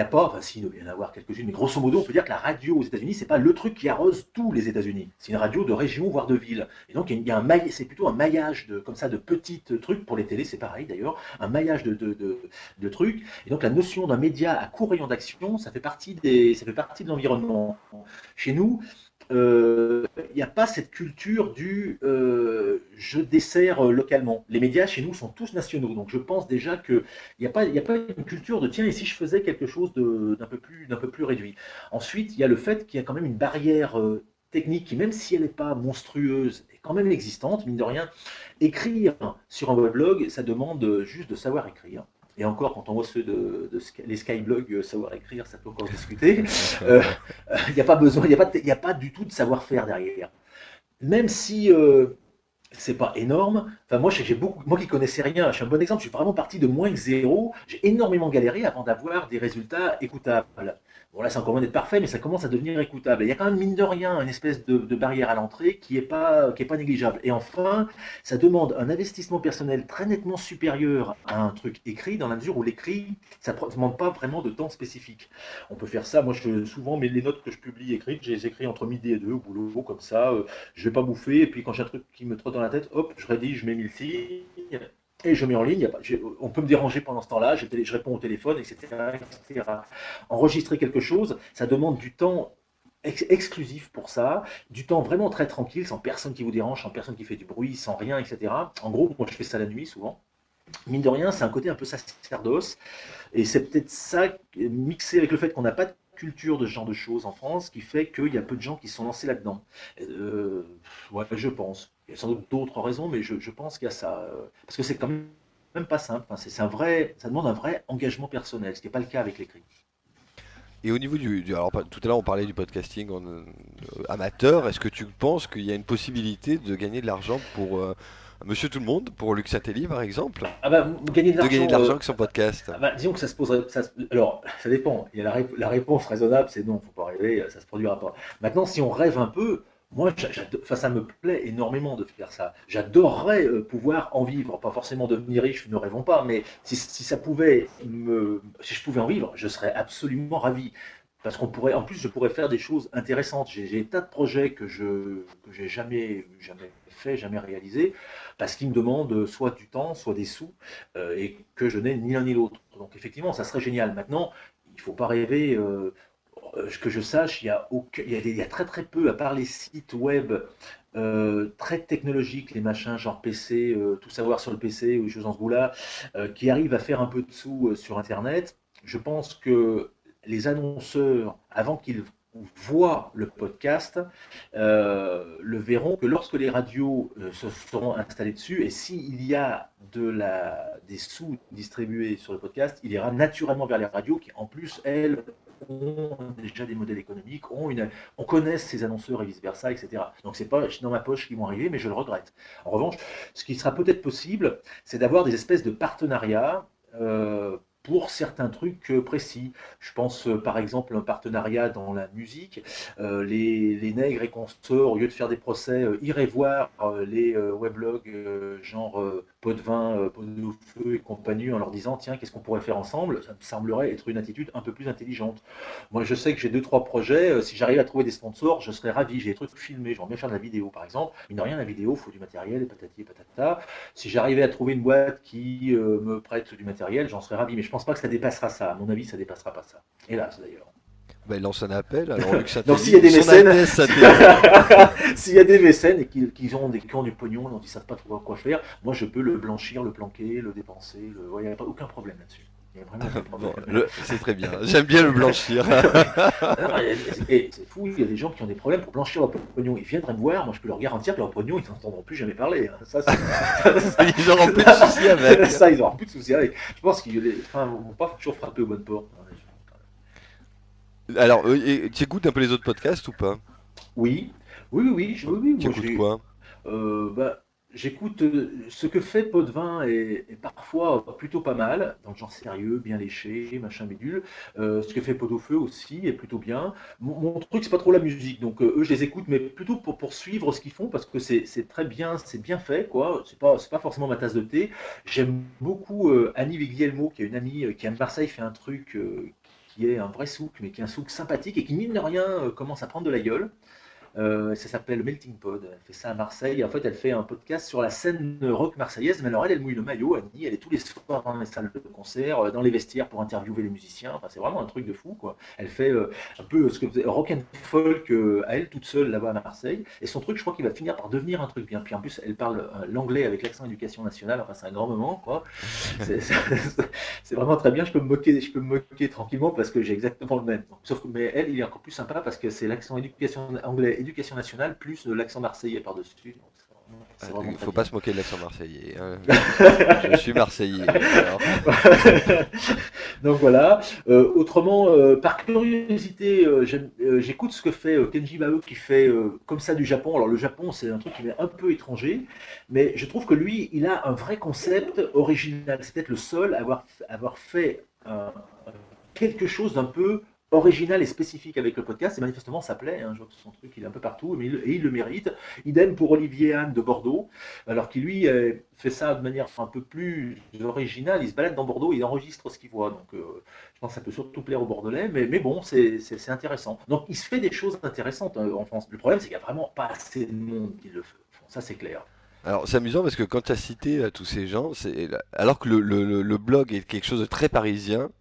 Speaker 6: pas, enfin si, il doit y en avoir quelques-unes, mais grosso modo, on peut dire que la radio aux États-Unis, c'est pas le truc qui arrose tous les États-Unis. C'est une radio de région, voire de ville. Et donc, il y a, il y a un maille, c'est plutôt un maillage de, comme ça, de petits trucs. Pour les télés, c'est pareil d'ailleurs, un maillage de, de, de, de trucs. Et donc, la notion d'un média à court rayon d'action, ça fait partie des, ça fait partie de l'environnement. Chez nous, il euh, n'y a pas cette culture du euh, je dessert euh, localement. Les médias chez nous sont tous nationaux, donc je pense déjà qu'il n'y a, a pas une culture de tiens, et si je faisais quelque chose d'un peu, peu plus réduit. Ensuite, il y a le fait qu'il y a quand même une barrière euh, technique qui, même si elle n'est pas monstrueuse, est quand même existante, mine de rien. Écrire sur un weblog, ça demande juste de savoir écrire. Et encore, quand on voit ceux de, de les skyblogs euh, savoir écrire, ça peut encore se discuter. Il euh, n'y a pas besoin, il n'y a, a pas du tout de savoir-faire derrière. Même si euh, c'est pas énorme. Enfin, moi, j'ai beaucoup, moi qui connaissais rien, je suis un bon exemple. Je suis vraiment parti de moins que zéro. J'ai énormément galéré avant d'avoir des résultats écoutables. Bon, là, c'est encore loin d'être parfait, mais ça commence à devenir écoutable. Et il y a quand même, mine de rien, une espèce de, de barrière à l'entrée qui n'est pas, qui est pas négligeable. Et enfin, ça demande un investissement personnel très nettement supérieur à un truc écrit, dans la mesure où l'écrit, ça ne demande pas vraiment de temps spécifique. On peut faire ça. Moi, je, souvent, mais les notes que je publie écrites, je les écris entre midi et deux au boulot, comme ça. Euh, je ne vais pas bouffer. Et puis, quand j'ai un truc qui me trotte dans la tête, hop, je rédige, je mets mille signes. Et je mets en ligne, on peut me déranger pendant ce temps-là, je, je réponds au téléphone, et cetera, et cetera. Enregistrer quelque chose, ça demande du temps ex exclusif pour ça, du temps vraiment très tranquille, sans personne qui vous dérange, sans personne qui fait du bruit, sans rien, et cetera. En gros, moi je fais ça la nuit souvent. Mine de rien, c'est un côté un peu sacerdoce, et c'est peut-être ça, mixé avec le fait qu'on n'a pas de culture de ce genre de choses en France, qui fait qu'il y a peu de gens qui se sont lancés là-dedans. Euh, ouais, je pense. Il y a sans doute d'autres raisons, mais je, je pense qu'il y a ça. Euh, parce que c'est quand même, même pas simple. Hein. C'est un vrai, ça demande un vrai engagement personnel, ce qui n'est pas le cas avec l'écrit.
Speaker 1: Et au niveau du, du alors tout à l'heure on parlait du podcasting en, euh, amateur, est-ce que tu penses qu'il y a une possibilité de gagner de l'argent pour euh, Monsieur Tout le Monde, pour Luc Satelli par exemple,
Speaker 6: ah bah, gagner de
Speaker 1: de gagner de l'argent
Speaker 6: euh,
Speaker 1: avec son podcast?
Speaker 6: ah bah, disons que ça se poserait. Ça se, alors, ça dépend. Il y a la, ré, la réponse raisonnable, c'est non, il ne faut pas rêver, ça ne se produira pas. Maintenant, si on rêve un peu, moi, enfin, ça me plaît énormément de faire ça. J'adorerais euh, pouvoir en vivre, pas forcément devenir riche, ne rêvons pas, mais si, si ça pouvait me, si je pouvais en vivre, je serais absolument ravi. Parce qu'on pourrait, en plus, je pourrais faire des choses intéressantes. J'ai des tas de projets que je que j'ai jamais jamais fait, jamais réalisé, parce qu'ils me demandent soit du temps, soit des sous, euh, et que je n'ai ni l'un ni l'autre. Donc effectivement, ça serait génial. Maintenant, il ne faut pas rêver. Euh, que je sache, il y a, aucun, il y a, des, il y a très très peu, à part les sites web euh, très technologiques, les machins genre P C, euh, tout savoir sur le P C ou des choses dans ce goût-là, euh, qui arrivent à faire un peu de sous euh, sur Internet. Je pense que les annonceurs, avant qu'ils voient le podcast, euh, le verront que lorsque les radios euh, se seront installées dessus, et s'il y a de la, des sous distribués sur le podcast, il ira naturellement vers les radios qui, en plus, elles, ont déjà des modèles économiques, ont une, on connaît ces annonceurs et vice-versa, et cetera. Donc c'est pas dans ma poche qu'ils vont arriver, mais je le regrette. En revanche, ce qui sera peut-être possible, c'est d'avoir des espèces de partenariats euh, pour certains trucs précis. Je pense euh, par exemple à un partenariat dans la musique. Euh, les, les nègres et consorts, au lieu de faire des procès, euh, iraient voir euh, les euh, weblogs euh, genre euh, Pot de vin, euh, Pot de feu et compagnie en leur disant tiens, qu'est-ce qu'on pourrait faire ensemble? Ça me semblerait être une attitude un peu plus intelligente. Moi, je sais que j'ai deux, trois projets. Euh, si j'arrive à trouver des sponsors, je serais ravi. J'ai des trucs filmés. J'aimerais bien faire de la vidéo, par exemple. Mine de rien, la vidéo, il faut du matériel, et patati et patata. Si j'arrivais à trouver une boîte qui euh, me prête du matériel, j'en serais ravi. Mais je pense pas que ça dépassera ça. À mon avis, ça dépassera pas ça. Hélas, d'ailleurs.
Speaker 1: Bah, il lance un appel, alors Luc Satelli,
Speaker 6: donc s'il y a des mécènes, s'il y a des mécènes et qu'ils qu ont, qu ont du pognon dont ils ne savent pas trop quoi faire, moi je peux le blanchir, le planquer, le dépenser, il ouais, n'y a pas aucun problème là-dessus.
Speaker 1: Bon, c'est très bien, j'aime bien le blanchir.
Speaker 6: Et c'est fou, il y a des gens qui ont des problèmes pour blanchir leur pognon. Ils viendraient me voir, moi je peux leur garantir que leur pognon, ils n'entendront plus jamais parler. Ça, ça,
Speaker 1: ils n'auront plus de soucis avec.
Speaker 6: Ça, ils n'auront plus de soucis avec. Je pense qu'ils ne enfin, vont pas toujours frapper aux bonnes portes.
Speaker 1: Alors, euh, tu écoutes un peu les autres podcasts ou pas?
Speaker 6: Oui, oui, oui, oui. oui, oui
Speaker 1: tu
Speaker 6: moi,
Speaker 1: écoutes quoi?
Speaker 6: euh, bah, J'écoute euh, ce que fait Pot de Vin est, est parfois plutôt pas mal, dans le genre sérieux, bien léché, machin bidule. Euh, ce que fait Pot au Feu aussi est plutôt bien. Mon, mon truc, c'est pas trop la musique, donc euh, eux, je les écoute, mais plutôt pour, pour suivre ce qu'ils font, parce que c'est très bien, c'est bien fait, quoi. C'est pas, c'est pas forcément ma tasse de thé. J'aime beaucoup euh, Annie Viglielmo, qui est une amie euh, qui à Marseille fait un truc. Euh, qui est un vrai souk, mais qui est un souk sympathique et qui, mine de rien, euh, commence à prendre de la gueule. Euh, ça s'appelle Melting Pod. Elle fait ça à Marseille. En fait, elle fait un podcast sur la scène rock marseillaise. Mais alors, elle, elle mouille le maillot. Annie, elle est tous les soirs dans les salles de concert, euh, dans les vestiaires pour interviewer les musiciens. Enfin, c'est vraiment un truc de fou, quoi. Elle fait euh, un peu ce que faisait rock and folk euh, à elle toute seule là-bas à Marseille. Et son truc, je crois qu'il va finir par devenir un truc bien. Puis en plus, elle parle euh, l'anglais avec l'accent éducation nationale. Enfin, c'est un grand moment, quoi. C'est, c'est, c'est vraiment très bien. Je peux me moquer, je peux me moquer tranquillement parce que j'ai exactement le même. Donc, sauf que, mais elle, il est encore plus sympa parce que c'est l'accent éducation anglais. Éducation nationale plus l'accent marseillais par-dessus. Donc, c'est vraiment, c'est vraiment
Speaker 1: Il
Speaker 6: très
Speaker 1: faut
Speaker 6: bien.
Speaker 1: pas se moquer de l'accent marseillais, hein. Je suis marseillais. Alors.
Speaker 6: Donc voilà. Euh, autrement, euh, par curiosité, euh, j'aime- euh, j'écoute ce que fait euh, Kenji Bao qui fait euh, comme ça du Japon. Alors le Japon, c'est un truc qui m'est un peu étranger, mais je trouve que lui, il a un vrai concept original. C'est peut-être le seul à avoir, à avoir fait un- quelque chose d'un peu original et spécifique avec le podcast, et manifestement ça plaît, hein. Je vois que son truc il est un peu partout, mais il, et il le mérite. Idem pour Olivier Anne de Bordeaux, alors qui lui euh, fait ça de manière un peu plus originale, il se balade dans Bordeaux, il enregistre ce qu'il voit, donc euh, je pense que ça peut surtout plaire aux Bordelais, mais, mais bon, c'est, c'est, c'est intéressant. Donc il se fait des choses intéressantes euh, en France. Le problème c'est qu'il n'y a vraiment pas assez de monde qui le fait, ça c'est clair.
Speaker 1: Alors, c'est amusant parce que quand tu as cité euh, tous ces gens, c'est alors que le, le- le- le blog est quelque chose de très parisien.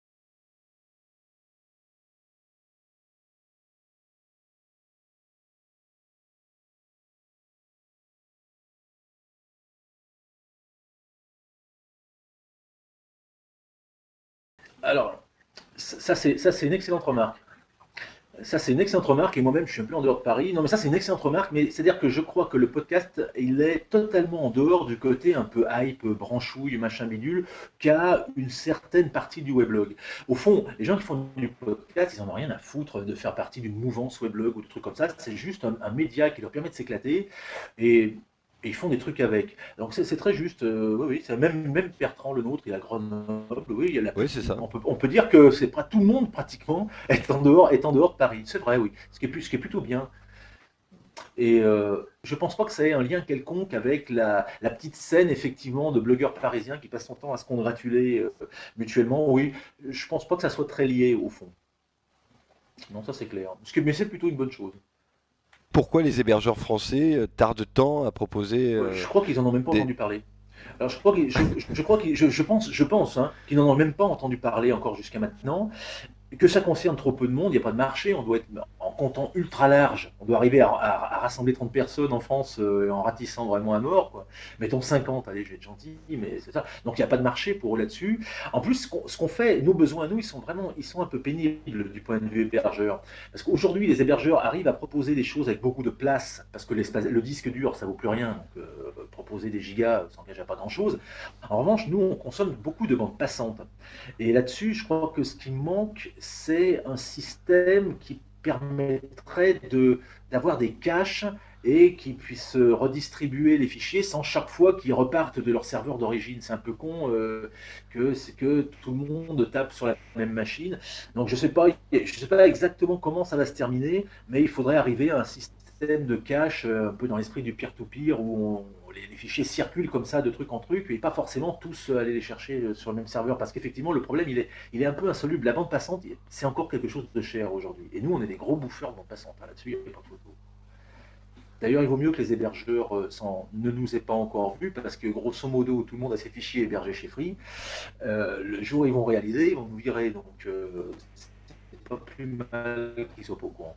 Speaker 6: Alors, ça c'est, ça c'est une excellente remarque. Ça, c'est une excellente remarque, et moi-même, je suis un peu en dehors de Paris. Non, mais ça, c'est une excellente remarque, mais c'est-à-dire que je crois que le podcast, il est totalement en dehors du côté un peu hype, branchouille, machin bidule, qu'a une certaine partie du weblog. Au fond, les gens qui font du podcast, ils en ont rien à foutre de faire partie d'une mouvance weblog ou de trucs comme ça. C'est juste un, un média qui leur permet de s'éclater, et, et ils font des trucs avec. Donc c'est c'est très juste. Euh, oui, oui, c'est même, même Bertrand le nôtre, il a Grenoble. Oui, il y a la-
Speaker 1: Oui, c'est ça.
Speaker 6: on peut, on peut dire que c'est pas tout le monde pratiquement est en dehors, est en dehors de Paris. C'est vrai, oui. Ce qui est, plus, ce qui est plutôt bien. Et euh, je pense pas que ça ait un lien quelconque avec la, la petite scène, effectivement, de blogueurs parisiens qui passent son temps à se congratuler euh, mutuellement. Oui, je pense pas que ça soit très lié, au fond. Non, ça c'est clair. Ce qui, mais c'est plutôt une bonne chose.
Speaker 1: Pourquoi les hébergeurs français euh, tardent tant à proposer
Speaker 6: Euh,
Speaker 1: euh,
Speaker 6: Je crois qu'ils en ont même pas
Speaker 1: des...
Speaker 6: entendu parler. Alors je crois que je, je- je crois que je, je pense je pense hein, qu'ils n'en ont même pas entendu parler encore jusqu'à maintenant, que ça concerne trop peu de monde, il n'y a pas de marché, on doit être en comptant ultra large, on doit arriver à, à- à rassembler trente personnes en France euh, en ratissant vraiment à mort, quoi. Mettons cinquante, allez, je vais être gentil, mais c'est ça. Donc il n'y a pas de marché pour eux là-dessus. En plus, ce qu'on, ce qu'on fait, nos besoins à nous, ils sont vraiment, ils sont un peu pénibles du point de vue hébergeur. Parce qu'aujourd'hui, les hébergeurs arrivent à proposer des choses avec beaucoup de place, parce que l'espace, le disque dur, ça vaut plus rien, donc euh, proposer des gigas, ça n'engage à pas grand-chose. En revanche, nous, on consomme beaucoup de bandes passantes. Et là-dessus, je crois que ce qui manque, c'est un système qui permettrait de, d'avoir des caches et qui puissent redistribuer les fichiers sans chaque fois qu'ils repartent de leur serveur d'origine. C'est un peu con euh, que, c'est que tout le monde tape sur la même machine. Donc je ne sais pas, je sais pas exactement comment ça va se terminer, mais il faudrait arriver à un système de cache euh, un peu dans l'esprit du peer-to-peer où on, les, les fichiers circulent comme ça de truc en truc et pas forcément tous aller les chercher sur le même serveur parce qu'effectivement le problème il est, il est un peu insoluble. La bande passante c'est encore quelque chose de cher aujourd'hui et nous on est des gros bouffeurs de bande passante, hein, là-dessus il n'y a pas de photo. D'ailleurs, il vaut mieux que les hébergeurs euh, s'en- ne nous aient pas encore vus, parce que grosso modo, tout le monde a ses fichiers hébergés chez Free. Euh, le jour où ils vont réaliser, ils vont nous virer. Donc, euh, c'est pas plus mal qu'ils soient pas au courant.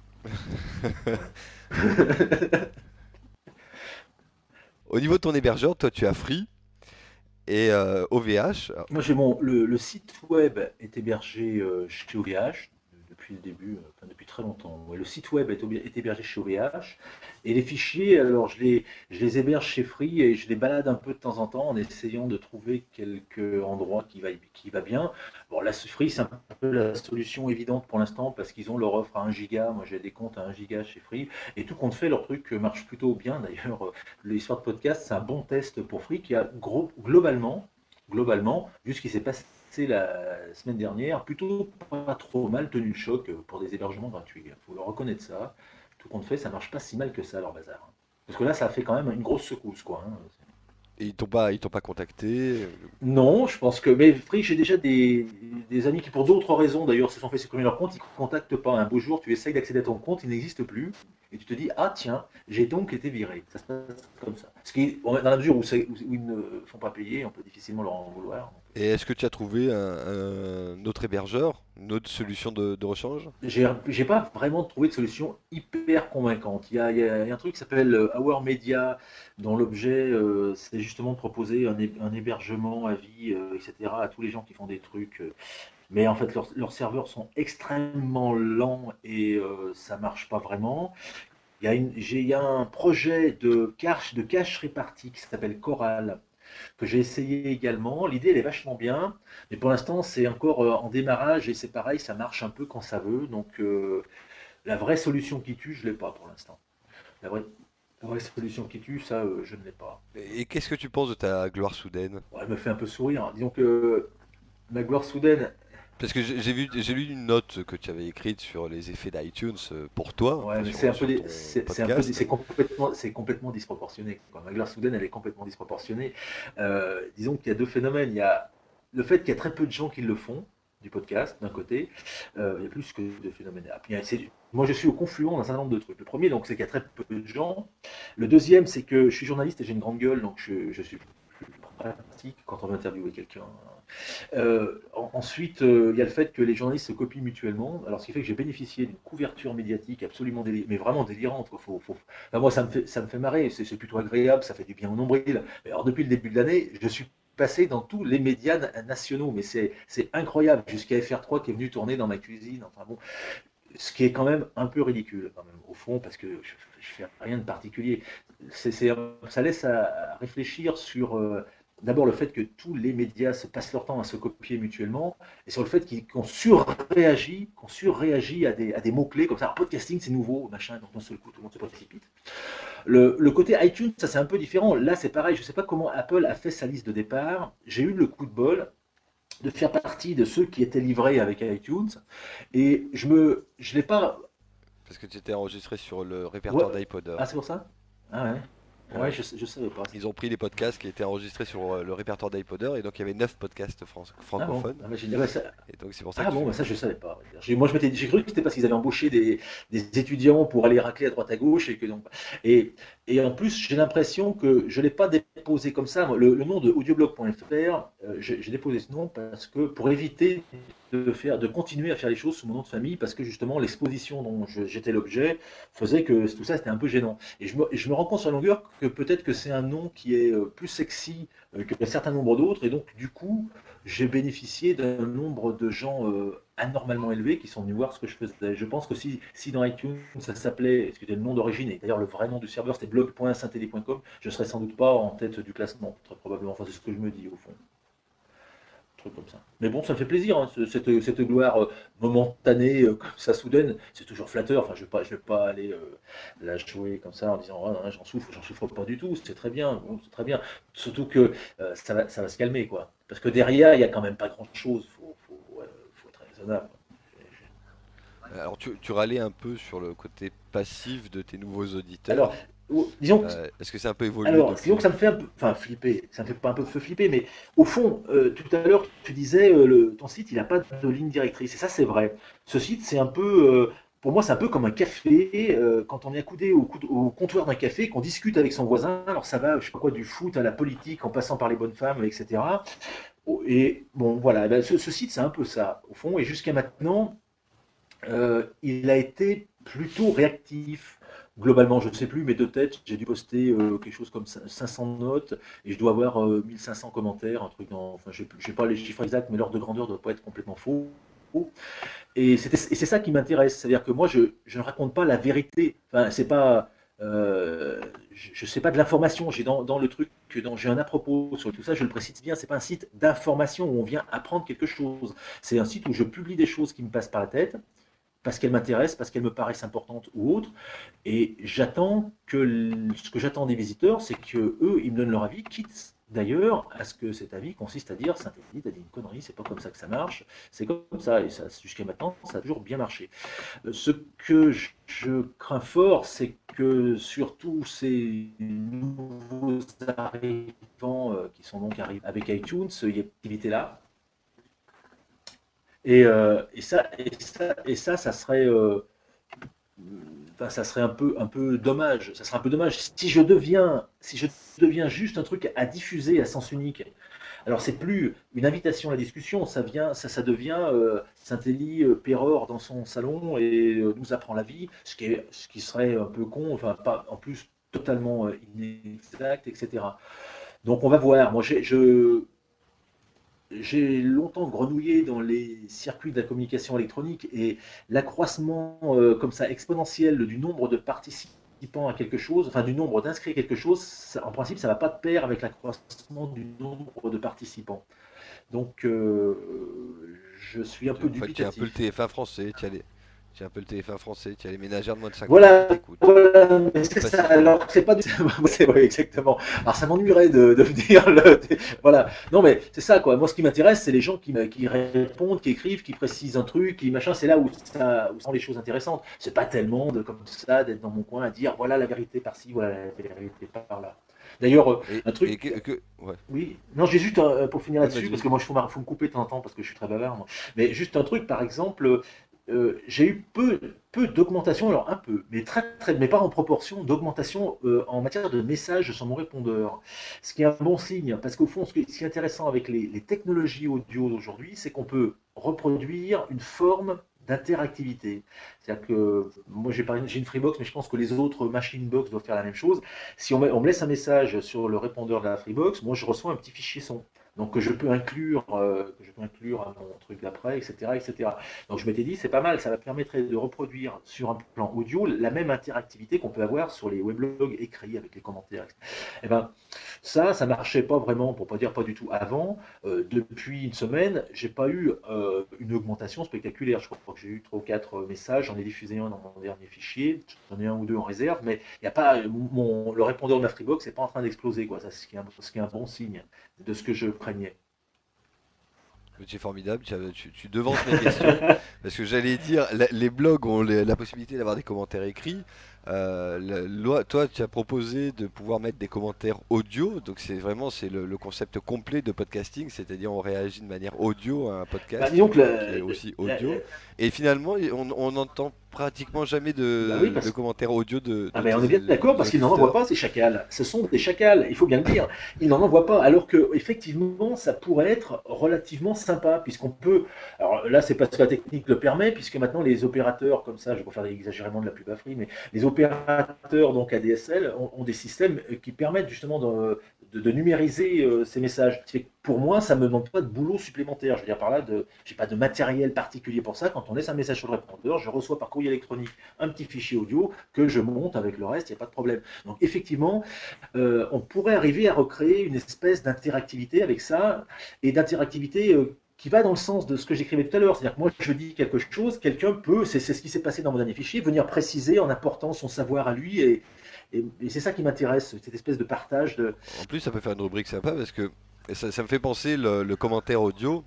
Speaker 1: Au niveau de ton hébergeur, toi tu as Free et euh, O V H.
Speaker 6: Moi, j'ai mon le, le site web est hébergé euh, chez O V H depuis le début, euh, enfin depuis très longtemps. Ouais, le site web est, est hébergé chez O V H et les fichiers, alors je les, je les héberge chez Free et je les balade un peu de temps en temps en essayant de trouver quelques endroits qui va, qui va bien. Bon, là, ce Free, c'est un peu la solution évidente pour l'instant parce qu'ils ont leur offre à un giga. Moi, j'ai des comptes à un giga chez Free et tout compte fait, leur truc marche plutôt bien. D'ailleurs, l'histoire de podcast, c'est un bon test pour Free qui a gros, globalement globalement, vu ce qui s'est passé la semaine dernière, plutôt pas trop mal tenu le choc pour des hébergements gratuits. Il faut leur reconnaître ça. Tout compte fait, ça marche pas si mal que ça, leur bazar. Parce que là, ça a fait quand même une grosse secousse, quoi, hein.
Speaker 1: Et ils t'ont pas, ils t'ont pas contacté.
Speaker 6: Non, je pense que. Mais Free, j'ai déjà des, des amis qui, pour d'autres raisons d'ailleurs, se sont fait supprimer leur compte, ils ne contactent pas. Un beau jour, tu essayes d'accéder à ton compte, il n'existe plus. Et tu te dis, ah tiens, j'ai donc été viré. Ça se passe comme ça. Ce qui, dans la mesure où, c'est- où ils ne font pas payer, on peut difficilement leur en vouloir.
Speaker 1: Et est-ce que tu as trouvé un, un autre hébergeur, une autre solution de, de rechange?
Speaker 6: J'ai j'ai pas vraiment trouvé de solution hyper convaincante. Il y a, il y a- il y a un truc qui s'appelle euh, Our Media, dont l'objet, euh, c'est justement de proposer un, hé- un hébergement à vie, euh, et cetera, à tous les gens qui font des trucs. euh, Mais en fait, leurs, leurs serveurs sont extrêmement lents et euh, ça marche pas vraiment. Il y a une, j'ai, il y a un projet de cache, de cache répartie qui s'appelle Coral, que j'ai essayé également. L'idée, elle est vachement bien, mais pour l'instant, c'est encore euh, en démarrage et c'est pareil, ça marche un peu quand ça veut. Donc, euh, la vraie solution qui tue, je ne l'ai pas pour l'instant. La vraie, la vraie solution qui tue, ça, euh, je ne l'ai pas.
Speaker 1: Et qu'est-ce que tu penses de ta gloire soudaine?
Speaker 6: Bon, elle me fait un peu sourire. Disons que ma gloire soudaine,
Speaker 1: Parce que j'ai j'ai vu, j'ai lu une note que tu avais écrite sur les effets d'iTunes euh, pour toi,
Speaker 6: ouais,
Speaker 1: enfin,
Speaker 6: mais c'est
Speaker 1: sur,
Speaker 6: un peu,
Speaker 1: sur
Speaker 6: des-
Speaker 1: ton
Speaker 6: c'est c'est un peu,
Speaker 1: podcast.
Speaker 6: c'est complètement, c'est complètement disproportionné, quoi. Ma gloire soudaine, elle est complètement disproportionnée. Euh, disons qu'il y a deux phénomènes. Il y a le fait qu'il y a très peu de gens qui le font, du podcast, d'un côté. Euh, il y a plus que de phénomènes. Ah, puis, c'est- moi, je suis au confluent d'un certain nombre de trucs. Le premier, donc, c'est qu'il y a très peu de gens. Le deuxième, c'est que je suis journaliste et j'ai une grande gueule, donc je, je suis plus pratique quand on veut interviewer quelqu'un. Euh, en- ensuite, euh, il y a le fait que les journalistes se copient mutuellement, alors ce qui fait que j'ai bénéficié d'une couverture médiatique absolument délirante, mais vraiment délirante, quoi. Faut, faut- enfin, moi, ça me fait, ça me fait marrer, c'est c'est plutôt agréable, ça fait du bien au nombril. Mais alors, depuis le début de l'année, je suis passé dans tous les médias na- nationaux, mais c'est c'est incroyable, jusqu'à F R trois qui est venu tourner dans ma cuisine. Enfin bon, ce qui est quand même un peu ridicule, quand même, au fond, parce que je, je fais rien de particulier. C'est, c'est- ça laisse à, à réfléchir sur euh, d'abord le fait que tous les médias se passent leur temps à se copier mutuellement, et sur le fait qu'ils- qu'on surréagit, qu'on surréagit à des, à des mots-clés comme ça. Alors, podcasting, c'est nouveau, machin, donc d'un seul coup, tout le monde se précipite. Le, le côté iTunes, ça c'est un peu différent. Là, c'est pareil, je ne sais pas comment Apple a fait sa liste de départ. J'ai eu le coup de bol de faire partie de ceux qui étaient livrés avec iTunes. Et je me, je l'ai pas.
Speaker 1: Parce que tu étais enregistré sur le
Speaker 6: Ouais.
Speaker 1: répertoire d'iPodder.
Speaker 6: Ah, c'est pour ça? Ah ouais. Ouais,
Speaker 1: Ouais.
Speaker 6: je, je savais pas.
Speaker 1: Ils ont pris les podcasts qui étaient enregistrés sur euh, le répertoire d'iPodder et donc il y avait neuf podcasts fran-
Speaker 6: Ah bon.
Speaker 1: francophones.
Speaker 6: Ah, bah, j'ai- ah, bah, ça,
Speaker 1: Et donc c'est pour ça
Speaker 6: ah
Speaker 1: que
Speaker 6: bon,
Speaker 1: tu...
Speaker 6: bah, ça je savais pas. J'ai- Moi je m'étais, j'ai cru que c'était parce qu'ils avaient embauché des, des étudiants pour aller racler à droite à gauche et que donc. Et, et en plus j'ai l'impression que je l'ai pas déposé comme ça. Moi, Le, le nom de audioblog point F R, euh, j'ai j'ai déposé ce nom parce que pour éviter de faire, de continuer à faire les choses sous mon nom de famille parce que justement l'exposition dont je- j'étais l'objet faisait que tout ça c'était un peu gênant. Et je me, et je me rends compte sur la longueur que peut-être que c'est un nom qui est euh, plus sexy euh, qu'un certain nombre d'autres et donc du coup j'ai bénéficié d'un nombre de gens euh, anormalement élevés qui sont venus voir ce que je faisais. Je pense que si, si dans iTunes ça s'appelait, c'était le nom d'origine, et d'ailleurs le vrai nom du serveur c'était blog point synthédé point com, je serais sans doute pas en tête du classement, très probablement. Enfin, c'est ce que je me dis au fond. Un truc comme ça. Mais bon, ça me fait plaisir, hein, ce- cette, cette gloire euh, momentanée, euh, comme ça soudaine, c'est toujours flatteur. Enfin, je ne vais pas, je vais pas aller euh, la jouer comme ça en disant ah, non, j'en souffre, j'en souffre pas du tout, c'est très bien, bon, c'est très bien. Surtout que euh, ça va, ça va se calmer, quoi. Parce que derrière, il n'y a quand même pas grand-chose, il faut, faut, ouais, faut être raisonnable.
Speaker 1: Alors tu, tu râlais un peu sur le côté passif de tes nouveaux
Speaker 6: Alors,
Speaker 1: auditeurs.
Speaker 6: oh, disons,
Speaker 1: Euh, est-ce que c'est un peu évolué
Speaker 6: alors, disons que
Speaker 1: depuis?
Speaker 6: ça me fait un peu, enfin flipper, ça me fait pas un peu flipper, mais au fond, euh, tout à l'heure, tu disais, euh, le, ton site, il n'a pas de ligne directrice, et ça, c'est vrai. Ce site, c'est un peu, euh, pour moi, c'est un peu comme un café, euh, quand on est accoudé au, cou- au comptoir d'un café, qu'on discute avec son voisin, alors ça va, je sais pas quoi, du foot à la politique, en passant par les bonnes femmes, et cetera. Oh, et bon, voilà, ben, ce, ce site, c'est un peu ça, au fond, et jusqu'à maintenant, euh, il a été plutôt réactif. Globalement, je ne sais plus, mais de tête, j'ai dû poster euh, quelque chose comme cinq cents notes et je dois avoir euh, mille cinq cents commentaires, un truc dans. Enfin, je n'ai pas les chiffres exacts, mais l'ordre de grandeur ne doit pas être complètement faux. Et c'était- et c'est ça qui m'intéresse, c'est-à-dire que moi, je, je ne raconte pas la vérité. Enfin, c'est pas. euh, je ne sais pas de l'information. J'ai dans, dans le truc que dans- j'ai un à propos sur tout ça, je le précise bien. C'est pas un site d'information où on vient apprendre quelque chose. C'est un site où je publie des choses qui me passent par la tête parce qu'elles m'intéressent, parce qu'elles me paraissent importantes ou autres. Et j'attends que l- ce que j'attends des visiteurs, c'est que eux, ils me donnent leur avis, quitte d'ailleurs à ce que cet avis consiste à dire Saint-Élie, t'as dit une connerie, c'est pas comme ça que ça marche, c'est comme ça, et ça, jusqu'à maintenant, ça a toujours bien marché. Euh, Ce que je, je crains fort, c'est que sur tous ces nouveaux arrivants euh, qui sont donc arrivés avec iTunes, il y a cette activité-là. Et, euh, et, ça, et, ça, et ça, ça serait, euh, enfin, ça serait un peu, un peu dommage. Ça serait un peu dommage si je deviens, si je deviens juste un truc à diffuser à sens unique. Alors c'est plus une invitation à la discussion, ça vient, ça, ça devient euh, Saint-Élie euh, pérore dans son salon et euh, nous apprend la vie, ce qui est, ce qui serait un peu con, enfin pas, en plus totalement euh, inexact, et cetera. Donc on va voir. Moi j'ai, je, j'ai longtemps grenouillé dans les circuits de la communication électronique et l'accroissement euh, comme ça exponentiel du nombre de participants à quelque chose, enfin du nombre d'inscrits à quelque chose, ça- en principe ça ne va pas de pair avec l'accroissement du nombre de participants. Donc euh, je suis un
Speaker 1: Tu
Speaker 6: peu
Speaker 1: en fait, tu es un peu le
Speaker 6: dubitatif.
Speaker 1: T F un français, tu as les, tu es un peu le T F un français, tu as les ménagères de moins de cinquante qui
Speaker 6: Voilà,
Speaker 1: t'écoutent.
Speaker 6: voilà, mais
Speaker 1: C'est
Speaker 6: c'est
Speaker 1: pas
Speaker 6: ça.
Speaker 1: si fort.
Speaker 6: Alors, c'est pas du c'est ouais, exactement. Alors, ça m'ennuierait de, de me dire le, voilà. Non, mais c'est ça, quoi. Moi, ce qui m'intéresse, c'est les gens qui, me- qui répondent, qui écrivent, qui précisent un truc, qui machin. C'est là où ça, où sont les choses intéressantes. C'est pas tellement de, comme ça, d'être dans mon coin à dire, voilà la vérité par-ci, voilà la vérité par-là. D'ailleurs, euh,
Speaker 1: Et,
Speaker 6: un
Speaker 1: et
Speaker 6: truc,
Speaker 1: que, que- ouais,
Speaker 6: oui, non, j'ai juste, un- pour finir
Speaker 1: ouais, vas-y,
Speaker 6: là-dessus, parce que
Speaker 1: vas-y.
Speaker 6: moi, il faut, faut me couper de temps en temps, parce que je suis très bavard, moi. Mais juste un truc, par exemple, euh, j'ai eu peu, peu d'augmentation, alors un peu, mais très, très, mais pas en proportion, d'augmentation euh, en matière de messages sur mon répondeur. Ce qui est un bon signe, parce qu'au fond, ce qui, ce qui est intéressant avec les, les technologies audio d'aujourd'hui, c'est qu'on peut reproduire une forme d'interactivité. C'est-à-dire que moi j'ai j'ai une Freebox, mais je pense que les autres machine box doivent faire la même chose. Si on me, on me laisse un message sur le répondeur de la Freebox, moi je reçois un petit fichier son. Donc que je peux inclure, euh, que je peux inclure à mon truc d'après, et cetera, et cetera. Donc je m'étais dit, c'est pas mal, ça va permettrait de reproduire sur un plan audio la même interactivité qu'on peut avoir sur les weblogs écrits avec les commentaires. Et ben ça, ça marchait pas vraiment, pour pas dire pas du tout avant. Euh, depuis une semaine, j'ai pas eu euh, une augmentation spectaculaire. Je crois que j'ai eu trois ou quatre messages, j'en ai diffusé un dans mon dernier fichier, j'en ai un ou deux en réserve, mais il y a pas mon, le répondeur de ma Freebox n'est pas en train d'exploser, quoi. Ça, c'est ce qui est un, ce qui est un bon signe de ce que je craignais.
Speaker 1: C'est formidable, tu, as- tu- tu devances mes questions, parce que j'allais dire, la- les blogs ont les- la possibilité d'avoir des commentaires écrits. Euh, la loi- toi, tu as proposé de pouvoir mettre des commentaires audio, donc c'est vraiment c'est le, le concept complet de podcasting, c'est-à-dire on réagit de manière audio à un
Speaker 6: Bah,
Speaker 1: podcast
Speaker 6: disons que
Speaker 1: qui est
Speaker 6: la-
Speaker 1: aussi
Speaker 6: la- la-
Speaker 1: audio, et finalement on on n'entend pratiquement jamais
Speaker 6: bah oui,
Speaker 1: de, de
Speaker 6: parce
Speaker 1: commentaires audio de,
Speaker 6: ah
Speaker 1: de
Speaker 6: ben, on
Speaker 1: tes
Speaker 6: est bien d'accord parce qu'ils n'en envoient
Speaker 1: auditeurs.
Speaker 6: pas ces chacals. Ce sont des chacals, il faut bien le dire. Ils n'en envoient pas, alors que effectivement, ça pourrait être relativement sympa puisqu'on peut. Alors là, c'est parce que la technique le permet, puisque maintenant les opérateurs comme ça, je vais pas faire exagérément de la pub à free, mais les opérateurs donc A D S L ont, ont des systèmes qui permettent justement de, de- de numériser euh, ces messages. Ce qui fait que pour moi, ça me demande pas de boulot supplémentaire. Je veux dire par là, de, j'ai pas de matériel particulier pour ça. Quand on laisse un message sur le répondeur, je reçois par courrier électronique un petit fichier audio que je monte avec le reste, il n'y a pas de problème. Donc effectivement, euh, on pourrait arriver à recréer une espèce d'interactivité avec ça, et d'interactivité euh, qui va dans le sens de ce que j'écrivais tout à l'heure. C'est-à-dire que moi, je dis quelque chose, quelqu'un peut, c'est c'est ce qui s'est passé dans mon dernier fichier, venir préciser en apportant son savoir à lui, et, et- et c'est ça qui m'intéresse, cette espèce de partage de...
Speaker 1: En plus, ça peut faire une rubrique sympa parce que ça, ça me fait penser le, le commentaire audio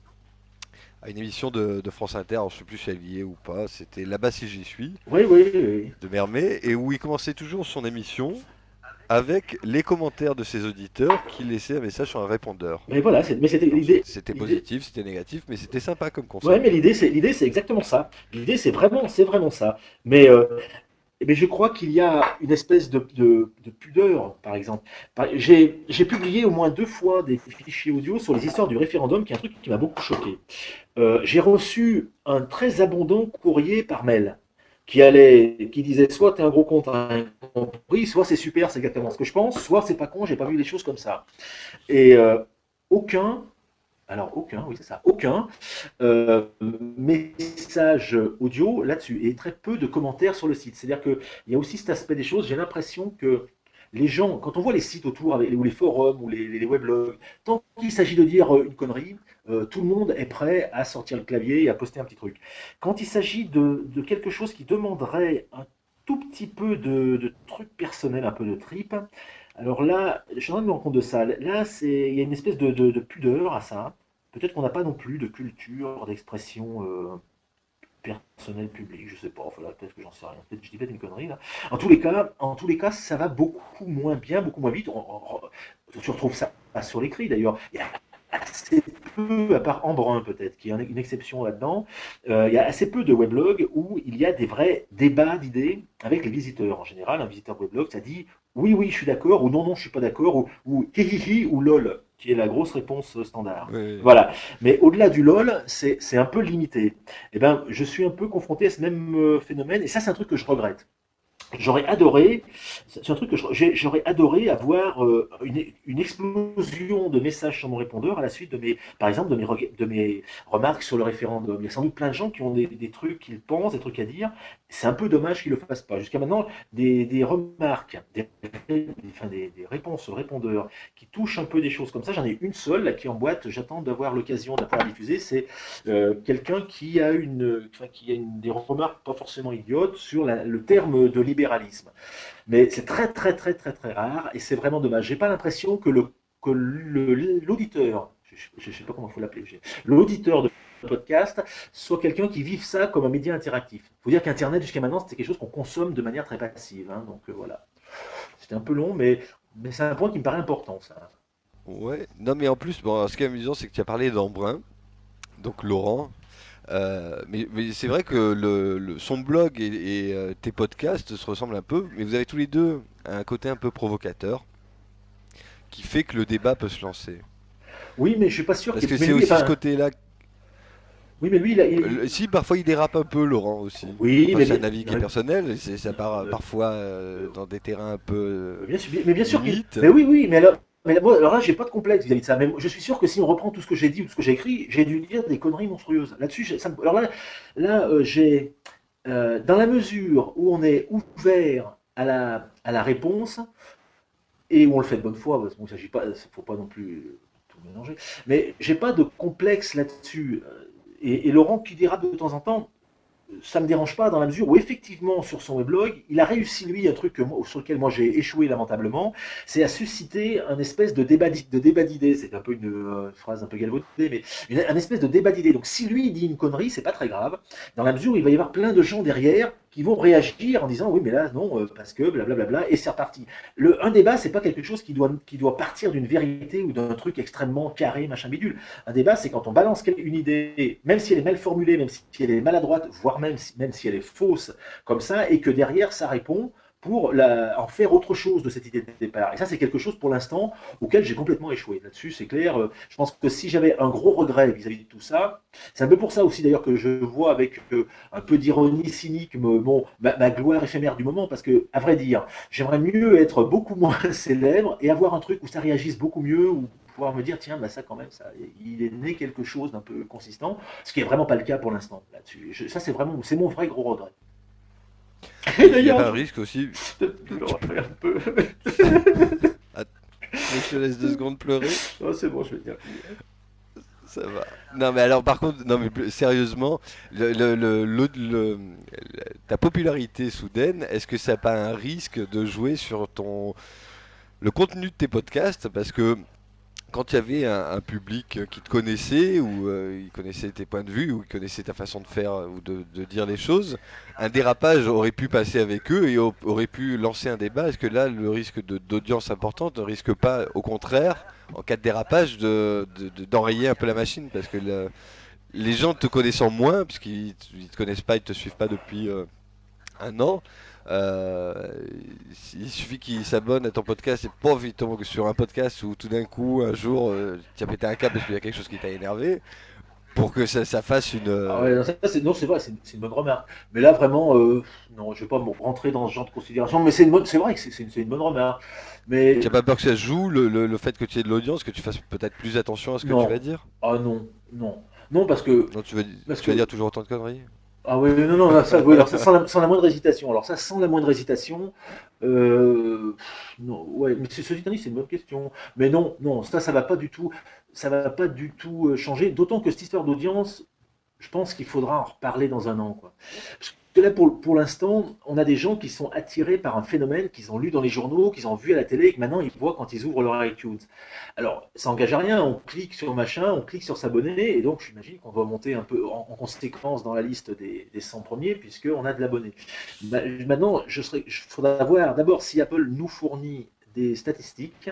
Speaker 1: à une émission de, de France Inter, alors je sais plus si elle y est ou pas, c'était Là-bas si j'y suis,
Speaker 6: Oui, oui, oui.
Speaker 1: de Mermet, et où il commençait toujours son émission avec les commentaires de ses auditeurs qui laissaient un message sur un répondeur.
Speaker 6: Mais voilà, c'est- mais c'était
Speaker 1: Alors c'est-
Speaker 6: l'idée.
Speaker 1: c'était
Speaker 6: l'idée-
Speaker 1: positif, c'était négatif, mais c'était sympa comme
Speaker 6: Ouais,
Speaker 1: concept.
Speaker 6: mais l'idée, c'est l'idée, c'est exactement ça. L'idée, c'est vraiment, c'est vraiment ça. Mais euh, eh bien, je crois qu'il y a une espèce de, de- de pudeur, par exemple. Par- J'ai j'ai publié au moins deux fois des fichiers audio sur les histoires du référendum, qui est un truc qui m'a beaucoup choqué. Euh, j'ai reçu un très abondant courrier par mail qui allait, qui disait soit t'es un gros con, t'as rien compris, soit c'est super, c'est exactement ce que je pense, soit c'est pas con, j'ai pas vu des choses comme ça. Et euh, aucun, alors aucun, oui c'est ça, aucun euh, message audio là-dessus et très peu de commentaires sur le site. C'est-à-dire qu'il y a aussi cet aspect des choses, j'ai l'impression que les gens, quand on voit les sites autour, avec, ou les forums, ou les, les weblogs, tant qu'il s'agit de dire euh, une connerie, euh, tout le monde est prêt à sortir le clavier et à poster un petit truc. Quand il s'agit de, de quelque chose qui demanderait un tout petit peu de, de trucs personnels, un peu de trip, Alors là, je suis en train de me rendre compte de ça. Là, c'est, il y a une espèce de, de- de pudeur à ça. Peut-être qu'on n'a pas non plus de culture d'expression euh, personnelle publique, je sais pas. Enfin là, peut-être que j'en sais rien. Peut-être que je dis peut-être une connerie là. En tous les cas, en tous les cas, ça va beaucoup moins bien, beaucoup moins vite. On, on- on- tu retrouves ça sur l'écrit d'ailleurs. Il y a assez peu, à part Embrun peut-être, qui est une exception là-dedans, euh, il y a assez peu de weblogs où il y a des vrais débats d'idées avec les visiteurs. En général, un visiteur weblog, ça dit oui, oui, je suis d'accord, ou non, non, je suis pas d'accord, ou, ou hi, hi, hi, ou lol, qui est la grosse réponse standard.
Speaker 1: Oui.
Speaker 6: Voilà. Mais au-delà du lol, c'est c'est un peu limité. Eh ben, je suis un peu confronté à ce même euh, phénomène, et ça, c'est un truc que je regrette. J'aurais adoré, c'est un truc que j'aurais adoré avoir euh, une, une, explosion de messages sur mon répondeur à la suite de mes, par exemple, de mes, de mes remarques sur le référendum. Il y a sans doute plein de gens qui ont des, des trucs qu'ils pensent, des trucs à dire. C'est un peu dommage qu'ils ne le fassent pas. Jusqu'à maintenant, des, des remarques, des, enfin, des, des réponses sur le répondeur qui touchent un peu des choses comme ça, j'en ai une seule là, qui est en boîte. J'attends d'avoir l'occasion de la pouvoir diffuser. C'est euh, quelqu'un qui a une, enfin, qui a une, des remarques pas forcément idiotes sur la, le terme de libéralisme. Mais c'est très très très très très rare et c'est vraiment dommage. J'ai pas l'impression que le que le- l'auditeur, je ne sais pas comment il faut l'appeler, l'auditeur de podcast soit quelqu'un qui vive ça comme un média interactif. Il faut dire qu'Internet jusqu'à maintenant c'était quelque chose qu'on consomme de manière très passive. Hein, donc euh, voilà. C'était un peu long, mais, mais c'est un point qui me paraît important ça.
Speaker 1: Ouais. Non, mais en plus, bon, ce qui est amusant, c'est que tu as parlé d'Embrun, donc Laurent. Euh, mais mais c'est vrai que le, le- son blog et, et, euh, tes podcasts se ressemblent un peu, mais vous avez tous les deux un côté un peu provocateur qui fait que le débat peut se lancer.
Speaker 6: Oui, mais je suis pas sûr
Speaker 1: Parce
Speaker 6: qu'il.
Speaker 1: que
Speaker 6: Mais
Speaker 1: c'est
Speaker 6: lui,
Speaker 1: aussi ce
Speaker 6: enfin,
Speaker 1: côté-là.
Speaker 6: oui, mais lui, il, a- il-
Speaker 1: Euh, Si, parfois il dérape un peu, Laurent aussi.
Speaker 6: oui,
Speaker 1: Enfin,
Speaker 6: mais
Speaker 1: c'est
Speaker 6: bien,
Speaker 1: un avis qui
Speaker 6: non,
Speaker 1: est
Speaker 6: mais-
Speaker 1: personnel, et c'est- ça part euh,
Speaker 6: euh,
Speaker 1: parfois euh,
Speaker 6: euh,
Speaker 1: dans des terrains un peu euh,
Speaker 6: Mais bien sûr, mais bien sûr qu'il.
Speaker 1: limites.
Speaker 6: Mais oui, oui, mais alors, mais moi, alors là, j'ai pas de complexe vis-à-vis de ça. Mais je suis sûr que si on reprend tout ce que j'ai dit ou tout ce que j'ai écrit, j'ai dû dire des conneries monstrueuses. Là-dessus, j'ai- ça me- alors là, là, euh, j'ai, euh, dans la mesure où on est ouvert à la, à la réponse et où on le fait de bonne foi, parce qu'il ne s'agit pas, faut pas non plus tout mélanger. Mais j'ai pas de complexe là-dessus. Et, et Laurent qui dira de temps en temps, ça me dérange pas dans la mesure où effectivement sur son weblog, il a réussi lui un truc que moi- sur lequel moi j'ai échoué lamentablement, c'est à susciter un espèce de débat d'i- de débat d'idées. C'est un peu une euh, phrase un peu galvaudée, mais une- un espèce de débat d'idées. Donc si lui il dit une connerie, c'est pas très grave, dans la mesure où il va y avoir plein de gens derrière qui vont réagir en disant oui mais là non euh, parce que blablabla et c'est reparti. Le un débat c'est pas quelque chose qui doit qui doit partir d'une vérité ou d'un truc extrêmement carré machin bidule. Un débat, c'est quand on balance une idée, même si elle est mal formulée, même si elle est maladroite, voire même si, même si elle est fausse, comme ça, et que derrière, ça répond pour la, en faire autre chose de cette idée de départ. Et ça, c'est quelque chose pour l'instant auquel j'ai complètement échoué. Là-dessus, c'est clair. Euh, Je pense que si j'avais un gros regret vis-à-vis de tout ça, c'est un peu pour ça aussi d'ailleurs que je vois avec euh, un peu d'ironie cynique me- mon, ma, ma gloire éphémère du moment, parce que, à vrai dire, j'aimerais mieux être beaucoup moins célèbre et avoir un truc où ça réagisse beaucoup mieux, où pouvoir me dire tiens bah ça quand même ça il est né quelque chose d'un peu consistant, ce qui est vraiment pas le cas pour l'instant là-dessus. Je- ça c'est vraiment c'est mon vrai gros regret. Et
Speaker 1: Il n'y a
Speaker 6: d'ailleurs
Speaker 1: pas un
Speaker 6: je
Speaker 1: risque aussi.
Speaker 6: je le refais un peu.
Speaker 1: Ah, je te laisse deux secondes pleurer.
Speaker 6: Oh, c'est bon, je vais dire.
Speaker 1: Ça va. Non mais alors par contre, non mais plus- sérieusement, le, le- le- le- le- ta popularité soudaine, est-ce que ça n'a pas un risque de jouer sur ton le contenu de tes podcasts? Parce que quand il y avait un, un public qui te connaissait, ou euh, il connaissait tes points de vue, ou il connaissait ta façon de faire ou de, de dire les choses, un dérapage aurait pu passer avec eux et au- aurait pu lancer un débat. Est-ce que là, le risque de- d'audience importante ne risque pas, au contraire, en cas de dérapage, de, de- de- d'enrayer un peu la machine? Parce que le- les gens te connaissant moins, puisqu'ils ne te connaissent pas, ils te suivent pas depuis euh, un an. Euh, il suffit qu'ils s'abonnent à ton podcast et pauvre, ils tombent sur un podcast où tout d'un coup, un jour, euh, tu as pété un câble parce qu'il y a quelque chose qui t'a énervé pour que ça, ça fasse une.
Speaker 6: Ah
Speaker 1: euh,
Speaker 6: ouais, non, ça, c'est, non, c'est vrai, c'est, c'est une bonne remarque. Mais là, vraiment, euh, non, je vais pas me rentrer dans ce genre de considération. Mais c'est, une bonne, c'est vrai que c'est, c'est une, c'est une bonne remarque. Mais
Speaker 1: Tu n'as pas peur que ça se joue, le, le- le fait que tu aies de l'audience, que tu fasses peut-être plus attention à ce que tu vas
Speaker 6: non,
Speaker 1: dire?
Speaker 6: ah non, non, non, parce que,
Speaker 1: Non, tu vas,
Speaker 6: parce
Speaker 1: tu vas
Speaker 6: que
Speaker 1: dire toujours autant de conneries?
Speaker 6: ah oui, non, non, là, ça, oui, alors ça sans la, sans la moindre hésitation. Alors ça, sans la moindre hésitation, euh, pff, non, ouais, mais c'est- ceci étant dit, c'est une bonne question. Mais non, non, ça, ça va pas du tout, ça va pas du tout euh, changer. D'autant que cette histoire d'audience, je pense qu'il faudra en reparler dans un an, quoi. que là, pour, pour l'instant, on a des gens qui sont attirés par un phénomène qu'ils ont lu dans les journaux, qu'ils ont vu à la télé et que maintenant ils voient quand ils ouvrent leur iTunes. Alors, ça n'engage à rien, on clique sur machin, on clique sur s'abonner, et donc j'imagine qu'on doit monter un peu en, en conséquence dans la liste des, des cent premiers, puisqu'on a de l'abonné. Maintenant, je serais, il faudra voir d'abord si Apple nous fournit des statistiques,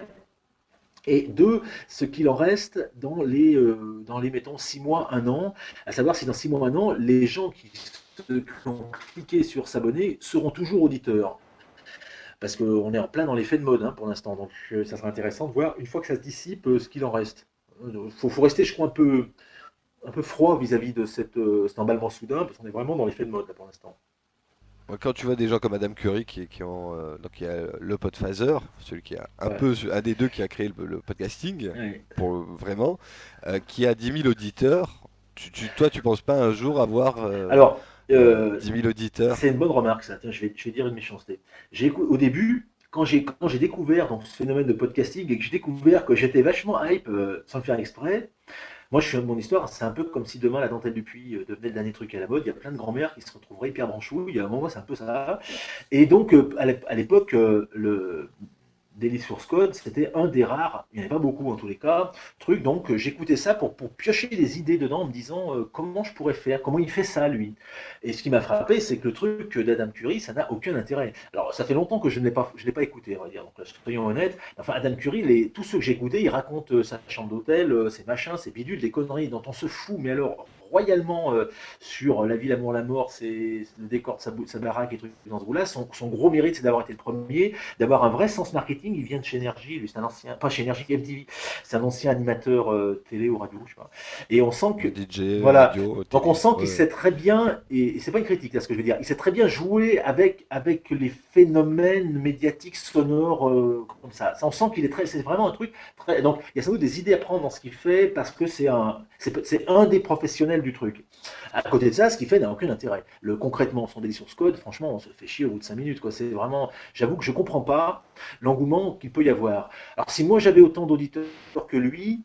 Speaker 6: et deux, ce qu'il en reste dans les, euh, dans les, mettons, six mois, un an, à savoir si dans six mois, un an, les gens qui, qui ont cliqué sur s'abonner seront toujours auditeurs. Parce qu'on est en plein dans l'effet de mode hein, pour l'instant, donc euh, ça sera intéressant de voir, une fois que ça se dissipe, euh, ce qu'il en reste. Il faut, faut rester, je crois, un peu, un peu froid vis-à-vis de cette, euh, cet emballement soudain, parce qu'on est vraiment dans l'effet de mode là, pour l'instant.
Speaker 1: Quand tu vois des gens comme Adam Curry qui, qui ont euh, donc il y a le Podphaser, celui qui a un ouais. peu un des deux qui a créé le, le podcasting ouais. pour vraiment, euh, qui a dix mille auditeurs. Tu, tu, toi, tu penses pas un jour avoir euh,
Speaker 6: Alors, euh,
Speaker 1: dix mille auditeurs?
Speaker 6: C'est une bonne remarque ça. Tiens, je vais, je vais dire une méchanceté. J'ai au début, quand j'ai quand j'ai découvert donc, ce phénomène de podcasting et que j'ai découvert que j'étais vachement hype euh, sans le faire exprès. Moi, je suis mon histoire, c'est un peu comme si demain la dentelle du puits devenait le dernier truc à la mode. Il y a plein de grands-mères qui se retrouveraient hyper branchouilles. À un moment, c'est un peu ça. Et donc, à l'époque, le Daily Source Code, c'était un des rares, il n'y en avait pas beaucoup en tous les cas, truc. Donc, j'écoutais ça pour, pour piocher des idées dedans en me disant euh, comment je pourrais faire, comment il fait ça, lui. Et ce qui m'a frappé, c'est que le truc d'Adam Curry, ça n'a aucun intérêt. Alors, ça fait longtemps que je ne l'ai pas, je l'ai pas écouté, on va dire. Donc, là, soyons honnêtes. Enfin, Adam Curry, les, tous ceux que j'ai écoutés, ils racontent euh, sa chambre d'hôtel, euh, ses machins, ses bidules, des conneries dont on se fout, mais alors royalement euh, sur La vie, l'amour, la mort, c'est le décor de sa, sa baraque et trucs dans ce goût-là. Son, son gros mérite, c'est d'avoir été le premier, d'avoir un vrai sens marketing. Il vient de chez Énergie, lui, c'est un ancien, pas chez Énergie, M T V, c'est un ancien animateur euh, télé ou radio, je sais pas. Et on sent que,
Speaker 1: D J,
Speaker 6: voilà,
Speaker 1: radio,
Speaker 6: donc
Speaker 1: télé,
Speaker 6: on sent qu'il
Speaker 1: ouais.
Speaker 6: sait très bien, et, et c'est pas une critique là ce que je veux dire, il sait très bien jouer avec avec les phénomènes médiatiques sonores euh, comme ça. ça. On sent qu'il est très, c'est vraiment un truc très. Donc il y a sans doute des idées à prendre dans ce qu'il fait parce que c'est un, c'est, c'est un des professionnels du truc. À côté de ça, ce qu'il fait n'a aucun intérêt. Le, concrètement, son Daily Source Code, franchement, on se fait chier au bout de cinq minutes. Quoi. C'est vraiment, j'avoue que je ne comprends pas l'engouement qu'il peut y avoir. Alors, si moi j'avais autant d'auditeurs que lui,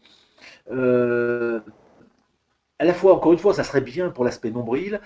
Speaker 6: euh, à la fois, encore une fois, ça serait bien pour l'aspect nombril.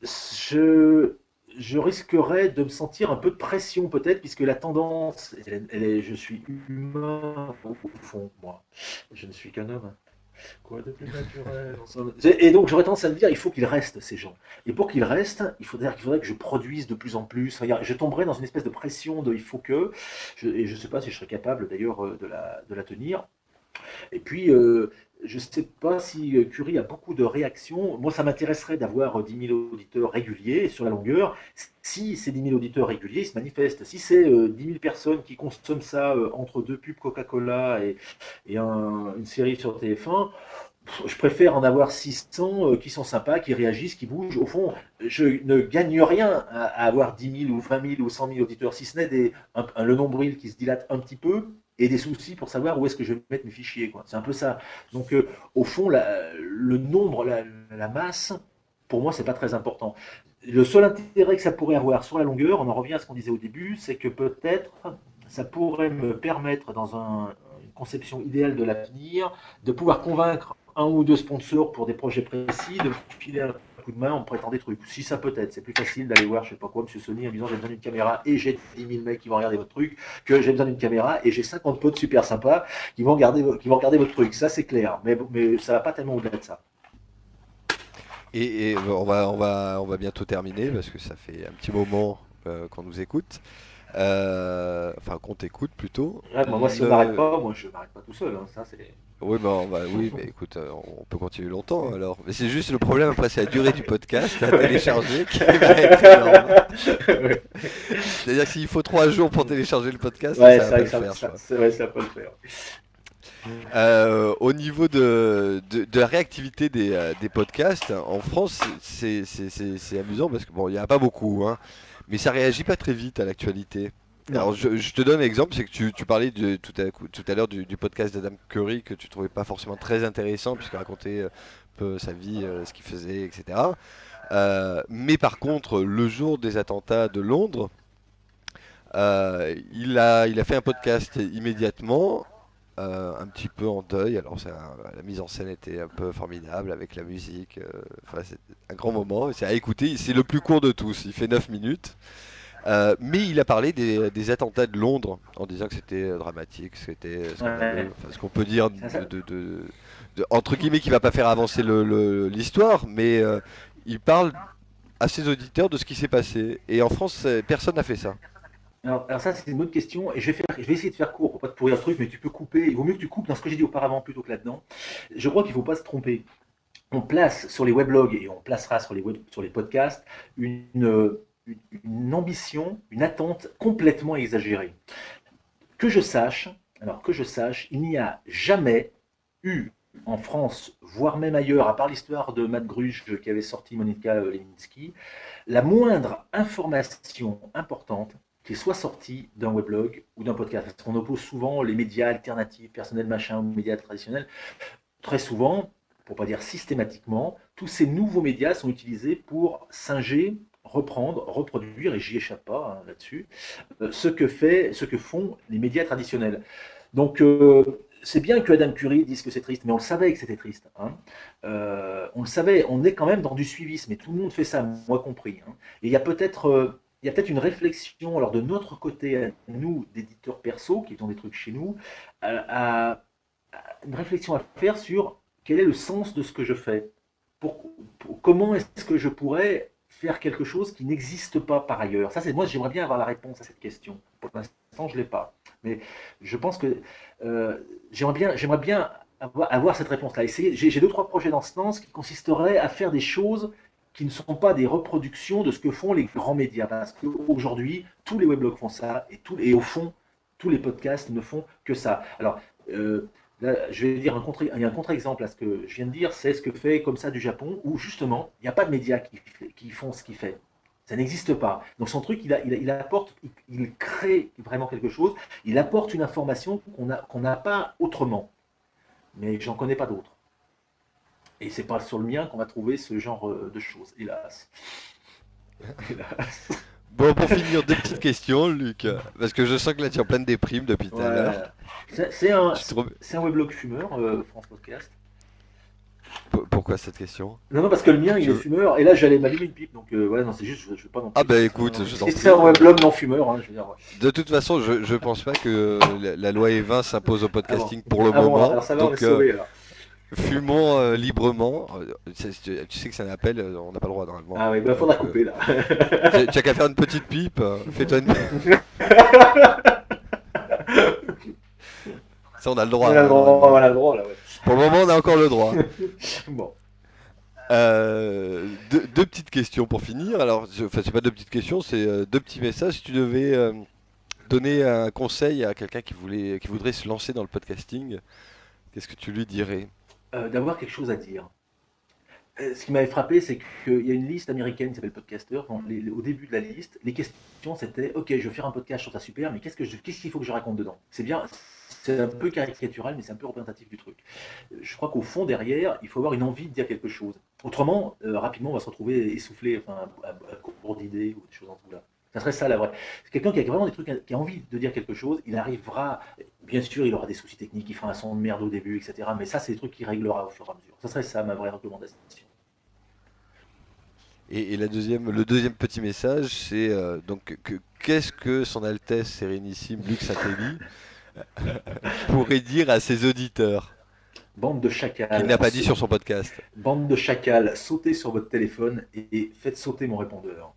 Speaker 6: Je, je risquerais de me sentir un peu de pression, peut-être, puisque la tendance, elle est, elle est, je suis humain au fond, moi. Je ne suis qu'un homme. Quoi de plus naturel? Et donc j'aurais tendance à me dire, il faut qu'ils restent ces gens. Et pour qu'ils restent, il faudrait, il faudrait que je produise de plus en plus. Regarde, je tomberais dans une espèce de pression de il faut que, je, et je ne sais pas si je serais capable d'ailleurs de la, de la tenir. Et puis, euh, je ne sais pas si Curie a beaucoup de réactions. Moi, ça m'intéresserait d'avoir dix mille auditeurs réguliers sur la longueur. Si ces dix mille auditeurs réguliers se manifestent, si c'est euh, dix mille personnes qui consomment ça euh, entre deux pubs Coca-Cola et, et un, une série sur T F un, je préfère en avoir six cents euh, qui sont sympas, qui réagissent, qui bougent. Au fond, je ne gagne rien à, à avoir dix mille ou vingt mille ou cent mille auditeurs, si ce n'est des, un, un, le nombril qui se dilate un petit peu et des soucis pour savoir où est-ce que je vais mettre mes fichiers. Quoi. C'est un peu ça. Donc, euh, au fond, la, le nombre, la, la masse, pour moi, c'est pas très important. Le seul intérêt que ça pourrait avoir sur la longueur, on en revient à ce qu'on disait au début, c'est que peut-être ça pourrait me permettre, dans un, une conception idéale de l'avenir, de pouvoir convaincre un ou deux sponsors pour des projets précis, de filer un coup de main en prêtant des trucs. Si ça peut être, c'est plus facile d'aller voir, je sais pas quoi, Monsieur Sony en disant j'ai besoin d'une caméra et j'ai dix mille mecs qui vont regarder votre truc, que j'ai besoin d'une caméra et j'ai cinquante potes super sympas qui vont regarder, qui vont regarder votre truc. Ça c'est clair, mais, mais ça va pas tellement au-delà de ça.
Speaker 1: Et, et on, va, on, va, on va bientôt terminer parce que ça fait un petit moment euh, qu'on nous écoute. Euh, enfin, qu'on t'écoute plutôt.
Speaker 6: Ouais, moi, moi, si
Speaker 1: Le...
Speaker 6: on m'arrête pas, moi je m'arrête pas tout seul. Hein. Ça, c'est...
Speaker 1: Oui, bah, on va, oui, mais écoute, euh, on peut continuer longtemps alors. Mais c'est juste le problème après, c'est la durée du podcast à télécharger qui va être énorme. C'est-à-dire que s'il faut trois jours pour télécharger le podcast,
Speaker 6: ouais,
Speaker 1: ça va pas le
Speaker 6: ça,
Speaker 1: faire.
Speaker 6: Ça, c'est vrai, ça va pas le faire.
Speaker 1: Euh, au niveau de, de, de la réactivité des, euh, des podcasts, en France, c'est, c'est, c'est, c'est amusant parce que bon, il n'y en a pas beaucoup, hein, mais ça réagit pas très vite à l'actualité.
Speaker 6: Non.
Speaker 1: Alors je, je te donne un exemple, c'est que tu, tu parlais de, tout, à, tout à l'heure du, du podcast d'Adam Curry que tu trouvais pas forcément très intéressant puisqu'il racontait un peu sa vie, euh, ce qu'il faisait, et cetera. Euh, mais par contre, le jour des attentats de Londres, euh, il, a, il a fait un podcast immédiatement. euh, un petit peu en deuil. Alors c'est un- la mise en scène était un peu formidable avec la musique. euh, Enfin, c'est un grand moment. C'est à écouter. C'est le plus court de tous. Il fait neuf minutes. Euh, mais il a parlé des, des attentats de Londres en disant que c'était euh, dramatique, que c'était euh, scandaleux,
Speaker 6: Ouais.
Speaker 1: enfin, ce qu'on peut dire
Speaker 6: Ça, ça-
Speaker 1: de, de- de- de- entre guillemets qui va pas faire avancer le- le- l'histoire, mais euh, il parle à ses auditeurs de ce qui s'est passé. Et en France, c'est- personne n'a fait ça.
Speaker 6: Alors, alors ça, c'est une bonne question, et je vais, faire, je vais essayer de faire court pour pas te pourrir le truc, mais tu peux couper. Il vaut mieux que tu coupes dans ce que j'ai dit auparavant plutôt que là-dedans. Je crois qu'il ne faut pas se tromper. On place sur les weblogs et on placera sur les, web, sur les podcasts une, une, une ambition, une attente complètement exagérée. Que je sache, alors que je sache, il n'y a jamais eu en France, voire même ailleurs, à part l'histoire de Matt Gruge qui avait sorti Monica Lewinsky, la moindre information importante qui soit sortie d'un weblog ou d'un podcast. Parce qu'on oppose souvent les médias alternatifs, personnels machin, aux médias traditionnels. Très souvent, pour ne pas dire systématiquement, tous ces nouveaux médias sont utilisés pour singer, reprendre, reproduire, et j'y échappe pas hein, là-dessus, euh, ce, que fait, ce que font les médias traditionnels. Donc, euh, c'est bien que Adam Curry dise que c'est triste, mais on le savait que c'était triste. Hein. Euh, on le savait, on est quand même dans du suivisme, et tout le monde fait ça, moi compris. Hein. Et il y a peut-être euh, il y a peut-être une réflexion, alors de notre côté, nous, d'éditeurs perso, qui font des trucs chez nous, à, à, une réflexion à faire sur quel est le sens de ce que je fais. Pour, pour, comment est-ce que je pourrais faire quelque chose qui n'existe pas par ailleurs. Ça, c'est moi, j'aimerais bien avoir la réponse à cette question. Pour l'instant, je ne l'ai pas. Mais je pense que euh, j'aimerais bien, j'aimerais bien avoir, avoir cette réponse-là. J'ai, j'ai deux, trois projets dans ce sens qui consisteraient à faire des choses qui ne sont pas des reproductions de ce que font les grands médias. Parce qu'aujourd'hui, tous les weblogs font ça, et, tout, et au fond, tous les podcasts ne font que ça. Alors, euh, là, je vais dire un contre, il y a un contre-exemple à ce que je viens de dire, c'est ce que fait Comme ça du Japon, où justement, il n'y a pas de médias qui, qui font ce qu'il fait. Ça n'existe pas. Donc son truc, il, a, il, a, il apporte, il, il crée vraiment quelque chose, il apporte une information qu'on a, qu'on n'a pas autrement. Mais j'en connais pas d'autres. Et c'est pas sur le mien qu'on va trouver ce genre de choses, hélas.
Speaker 1: Hélas. Bon, pour finir, deux petites questions, Luc. Parce que je sens que là, tu es en pleine déprime depuis tout à
Speaker 6: ouais.
Speaker 1: l'heure.
Speaker 6: C'est, c'est, un,
Speaker 1: trouve...
Speaker 6: c'est un weblog fumeur, euh, France Podcast.
Speaker 1: P- pourquoi cette question?
Speaker 6: Non, non, parce que le mien, il je... est fumeur, et là, j'allais m'allumer une pipe, donc euh, voilà, non, c'est juste, je, je veux pas non plus.
Speaker 1: Ah bah écoute,
Speaker 6: non,
Speaker 1: je t'en
Speaker 6: prie. C'est un weblog non fumeur, hein, je veux dire. Ouais.
Speaker 1: De toute façon, je, je pense pas que la, la loi E vingt s'impose au podcasting ah bon. pour le
Speaker 6: ah
Speaker 1: moment.
Speaker 6: Bon, alors ça va, donc, on est sauvé, alors.
Speaker 1: Fumons euh, librement. Tu sais que c'est un appel, on n'a pas le droit normalement.
Speaker 6: Ah oui, bah faudra couper là.
Speaker 1: Tu n'as qu'à faire une petite pipe, fais-toi une. Ça, on a le droit.
Speaker 6: On a le droit, on a le droit là, ouais.
Speaker 1: Pour le moment, on a encore le droit.
Speaker 6: Bon.
Speaker 1: Euh, deux, deux petites questions pour finir. Alors, enfin, c'est pas deux petites questions, c'est euh, deux petits messages. Si tu devais euh, donner un conseil à quelqu'un qui voulait, qui voudrait se lancer dans le podcasting, qu'est-ce que tu lui dirais?
Speaker 6: euh, D'avoir quelque chose à dire. Euh, ce qui m'avait frappé, c'est qu'il y a une liste américaine qui s'appelle Podcaster. Bon, les, les, au début de la liste, les questions c'était ok, je vais faire un podcast, je trouve ça super, mais qu'est-ce que je, qu'est-ce qu'il faut que je raconte dedans? C'est bien. C'est un peu caricatural, mais c'est un peu représentatif du truc. Je crois qu'au fond, derrière, il faut avoir une envie de dire quelque chose. Autrement, euh, rapidement, on va se retrouver essoufflé, enfin, à, à court d'idées ou des choses en tout là. Ça serait ça la vraie. C'est quelqu'un qui a vraiment des trucs, qui a envie de dire quelque chose, il arrivera, bien sûr, il aura des soucis techniques, il fera un son de merde au début, et cetera. Mais ça, c'est des trucs qu'il réglera au fur et à mesure. Ça serait ça, ma vraie recommandation.
Speaker 1: Et, et la deuxième, le deuxième petit message, c'est euh, donc que, qu'est-ce que Son Altesse Sérénissime Luc Satelli pourrait dire à ses auditeurs?
Speaker 6: Bande de chacals.
Speaker 1: Qu'il n'a pas dit sur son podcast.
Speaker 6: Bande de chacals, sautez sur votre téléphone et, et faites sauter mon répondeur.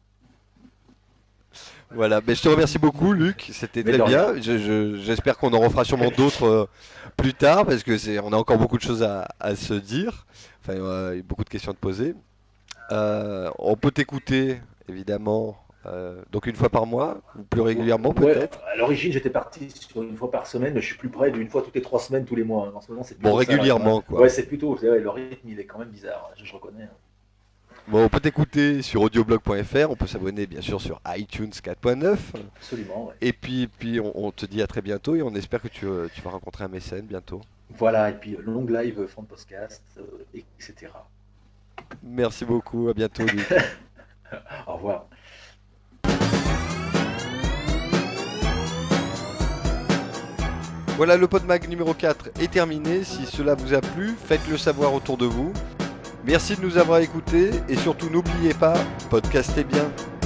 Speaker 1: Voilà, mais je te remercie beaucoup, Luc. C'était très bien. Je, je, j'espère qu'on en refera sûrement d'autres euh, plus tard parce que c'est, on a encore beaucoup de choses à, à se dire. Enfin, euh, il y a beaucoup de questions à te poser. Euh, on peut t'écouter, évidemment. Euh, donc une fois par mois, ou plus régulièrement peut-être.
Speaker 6: Ouais, à l'origine j'étais parti sur une fois par semaine, mais je suis plus près d'une fois toutes les trois semaines, tous les mois. En ce moment, c'est
Speaker 1: bon, régulièrement
Speaker 6: ça,
Speaker 1: quoi.
Speaker 6: Ouais, c'est plutôt, c'est vrai, le rythme il est quand même bizarre, je, je reconnais.
Speaker 1: Bon, on peut t'écouter sur audioblog point f r, on peut s'abonner bien sûr sur iTunes quatre point neuf.
Speaker 6: Absolument, ouais.
Speaker 1: Et puis, puis on, on te dit à très bientôt et on espère que tu, tu vas rencontrer un mécène bientôt.
Speaker 6: Voilà, et puis long live, front podcast, euh, et cetera.
Speaker 1: Merci beaucoup, à bientôt Luc.
Speaker 6: Au revoir.
Speaker 1: Voilà, le PodMag numéro quatre est terminé. Si cela vous a plu, faites-le savoir autour de vous. Merci de nous avoir écoutés et surtout n'oubliez pas, podcastez bien.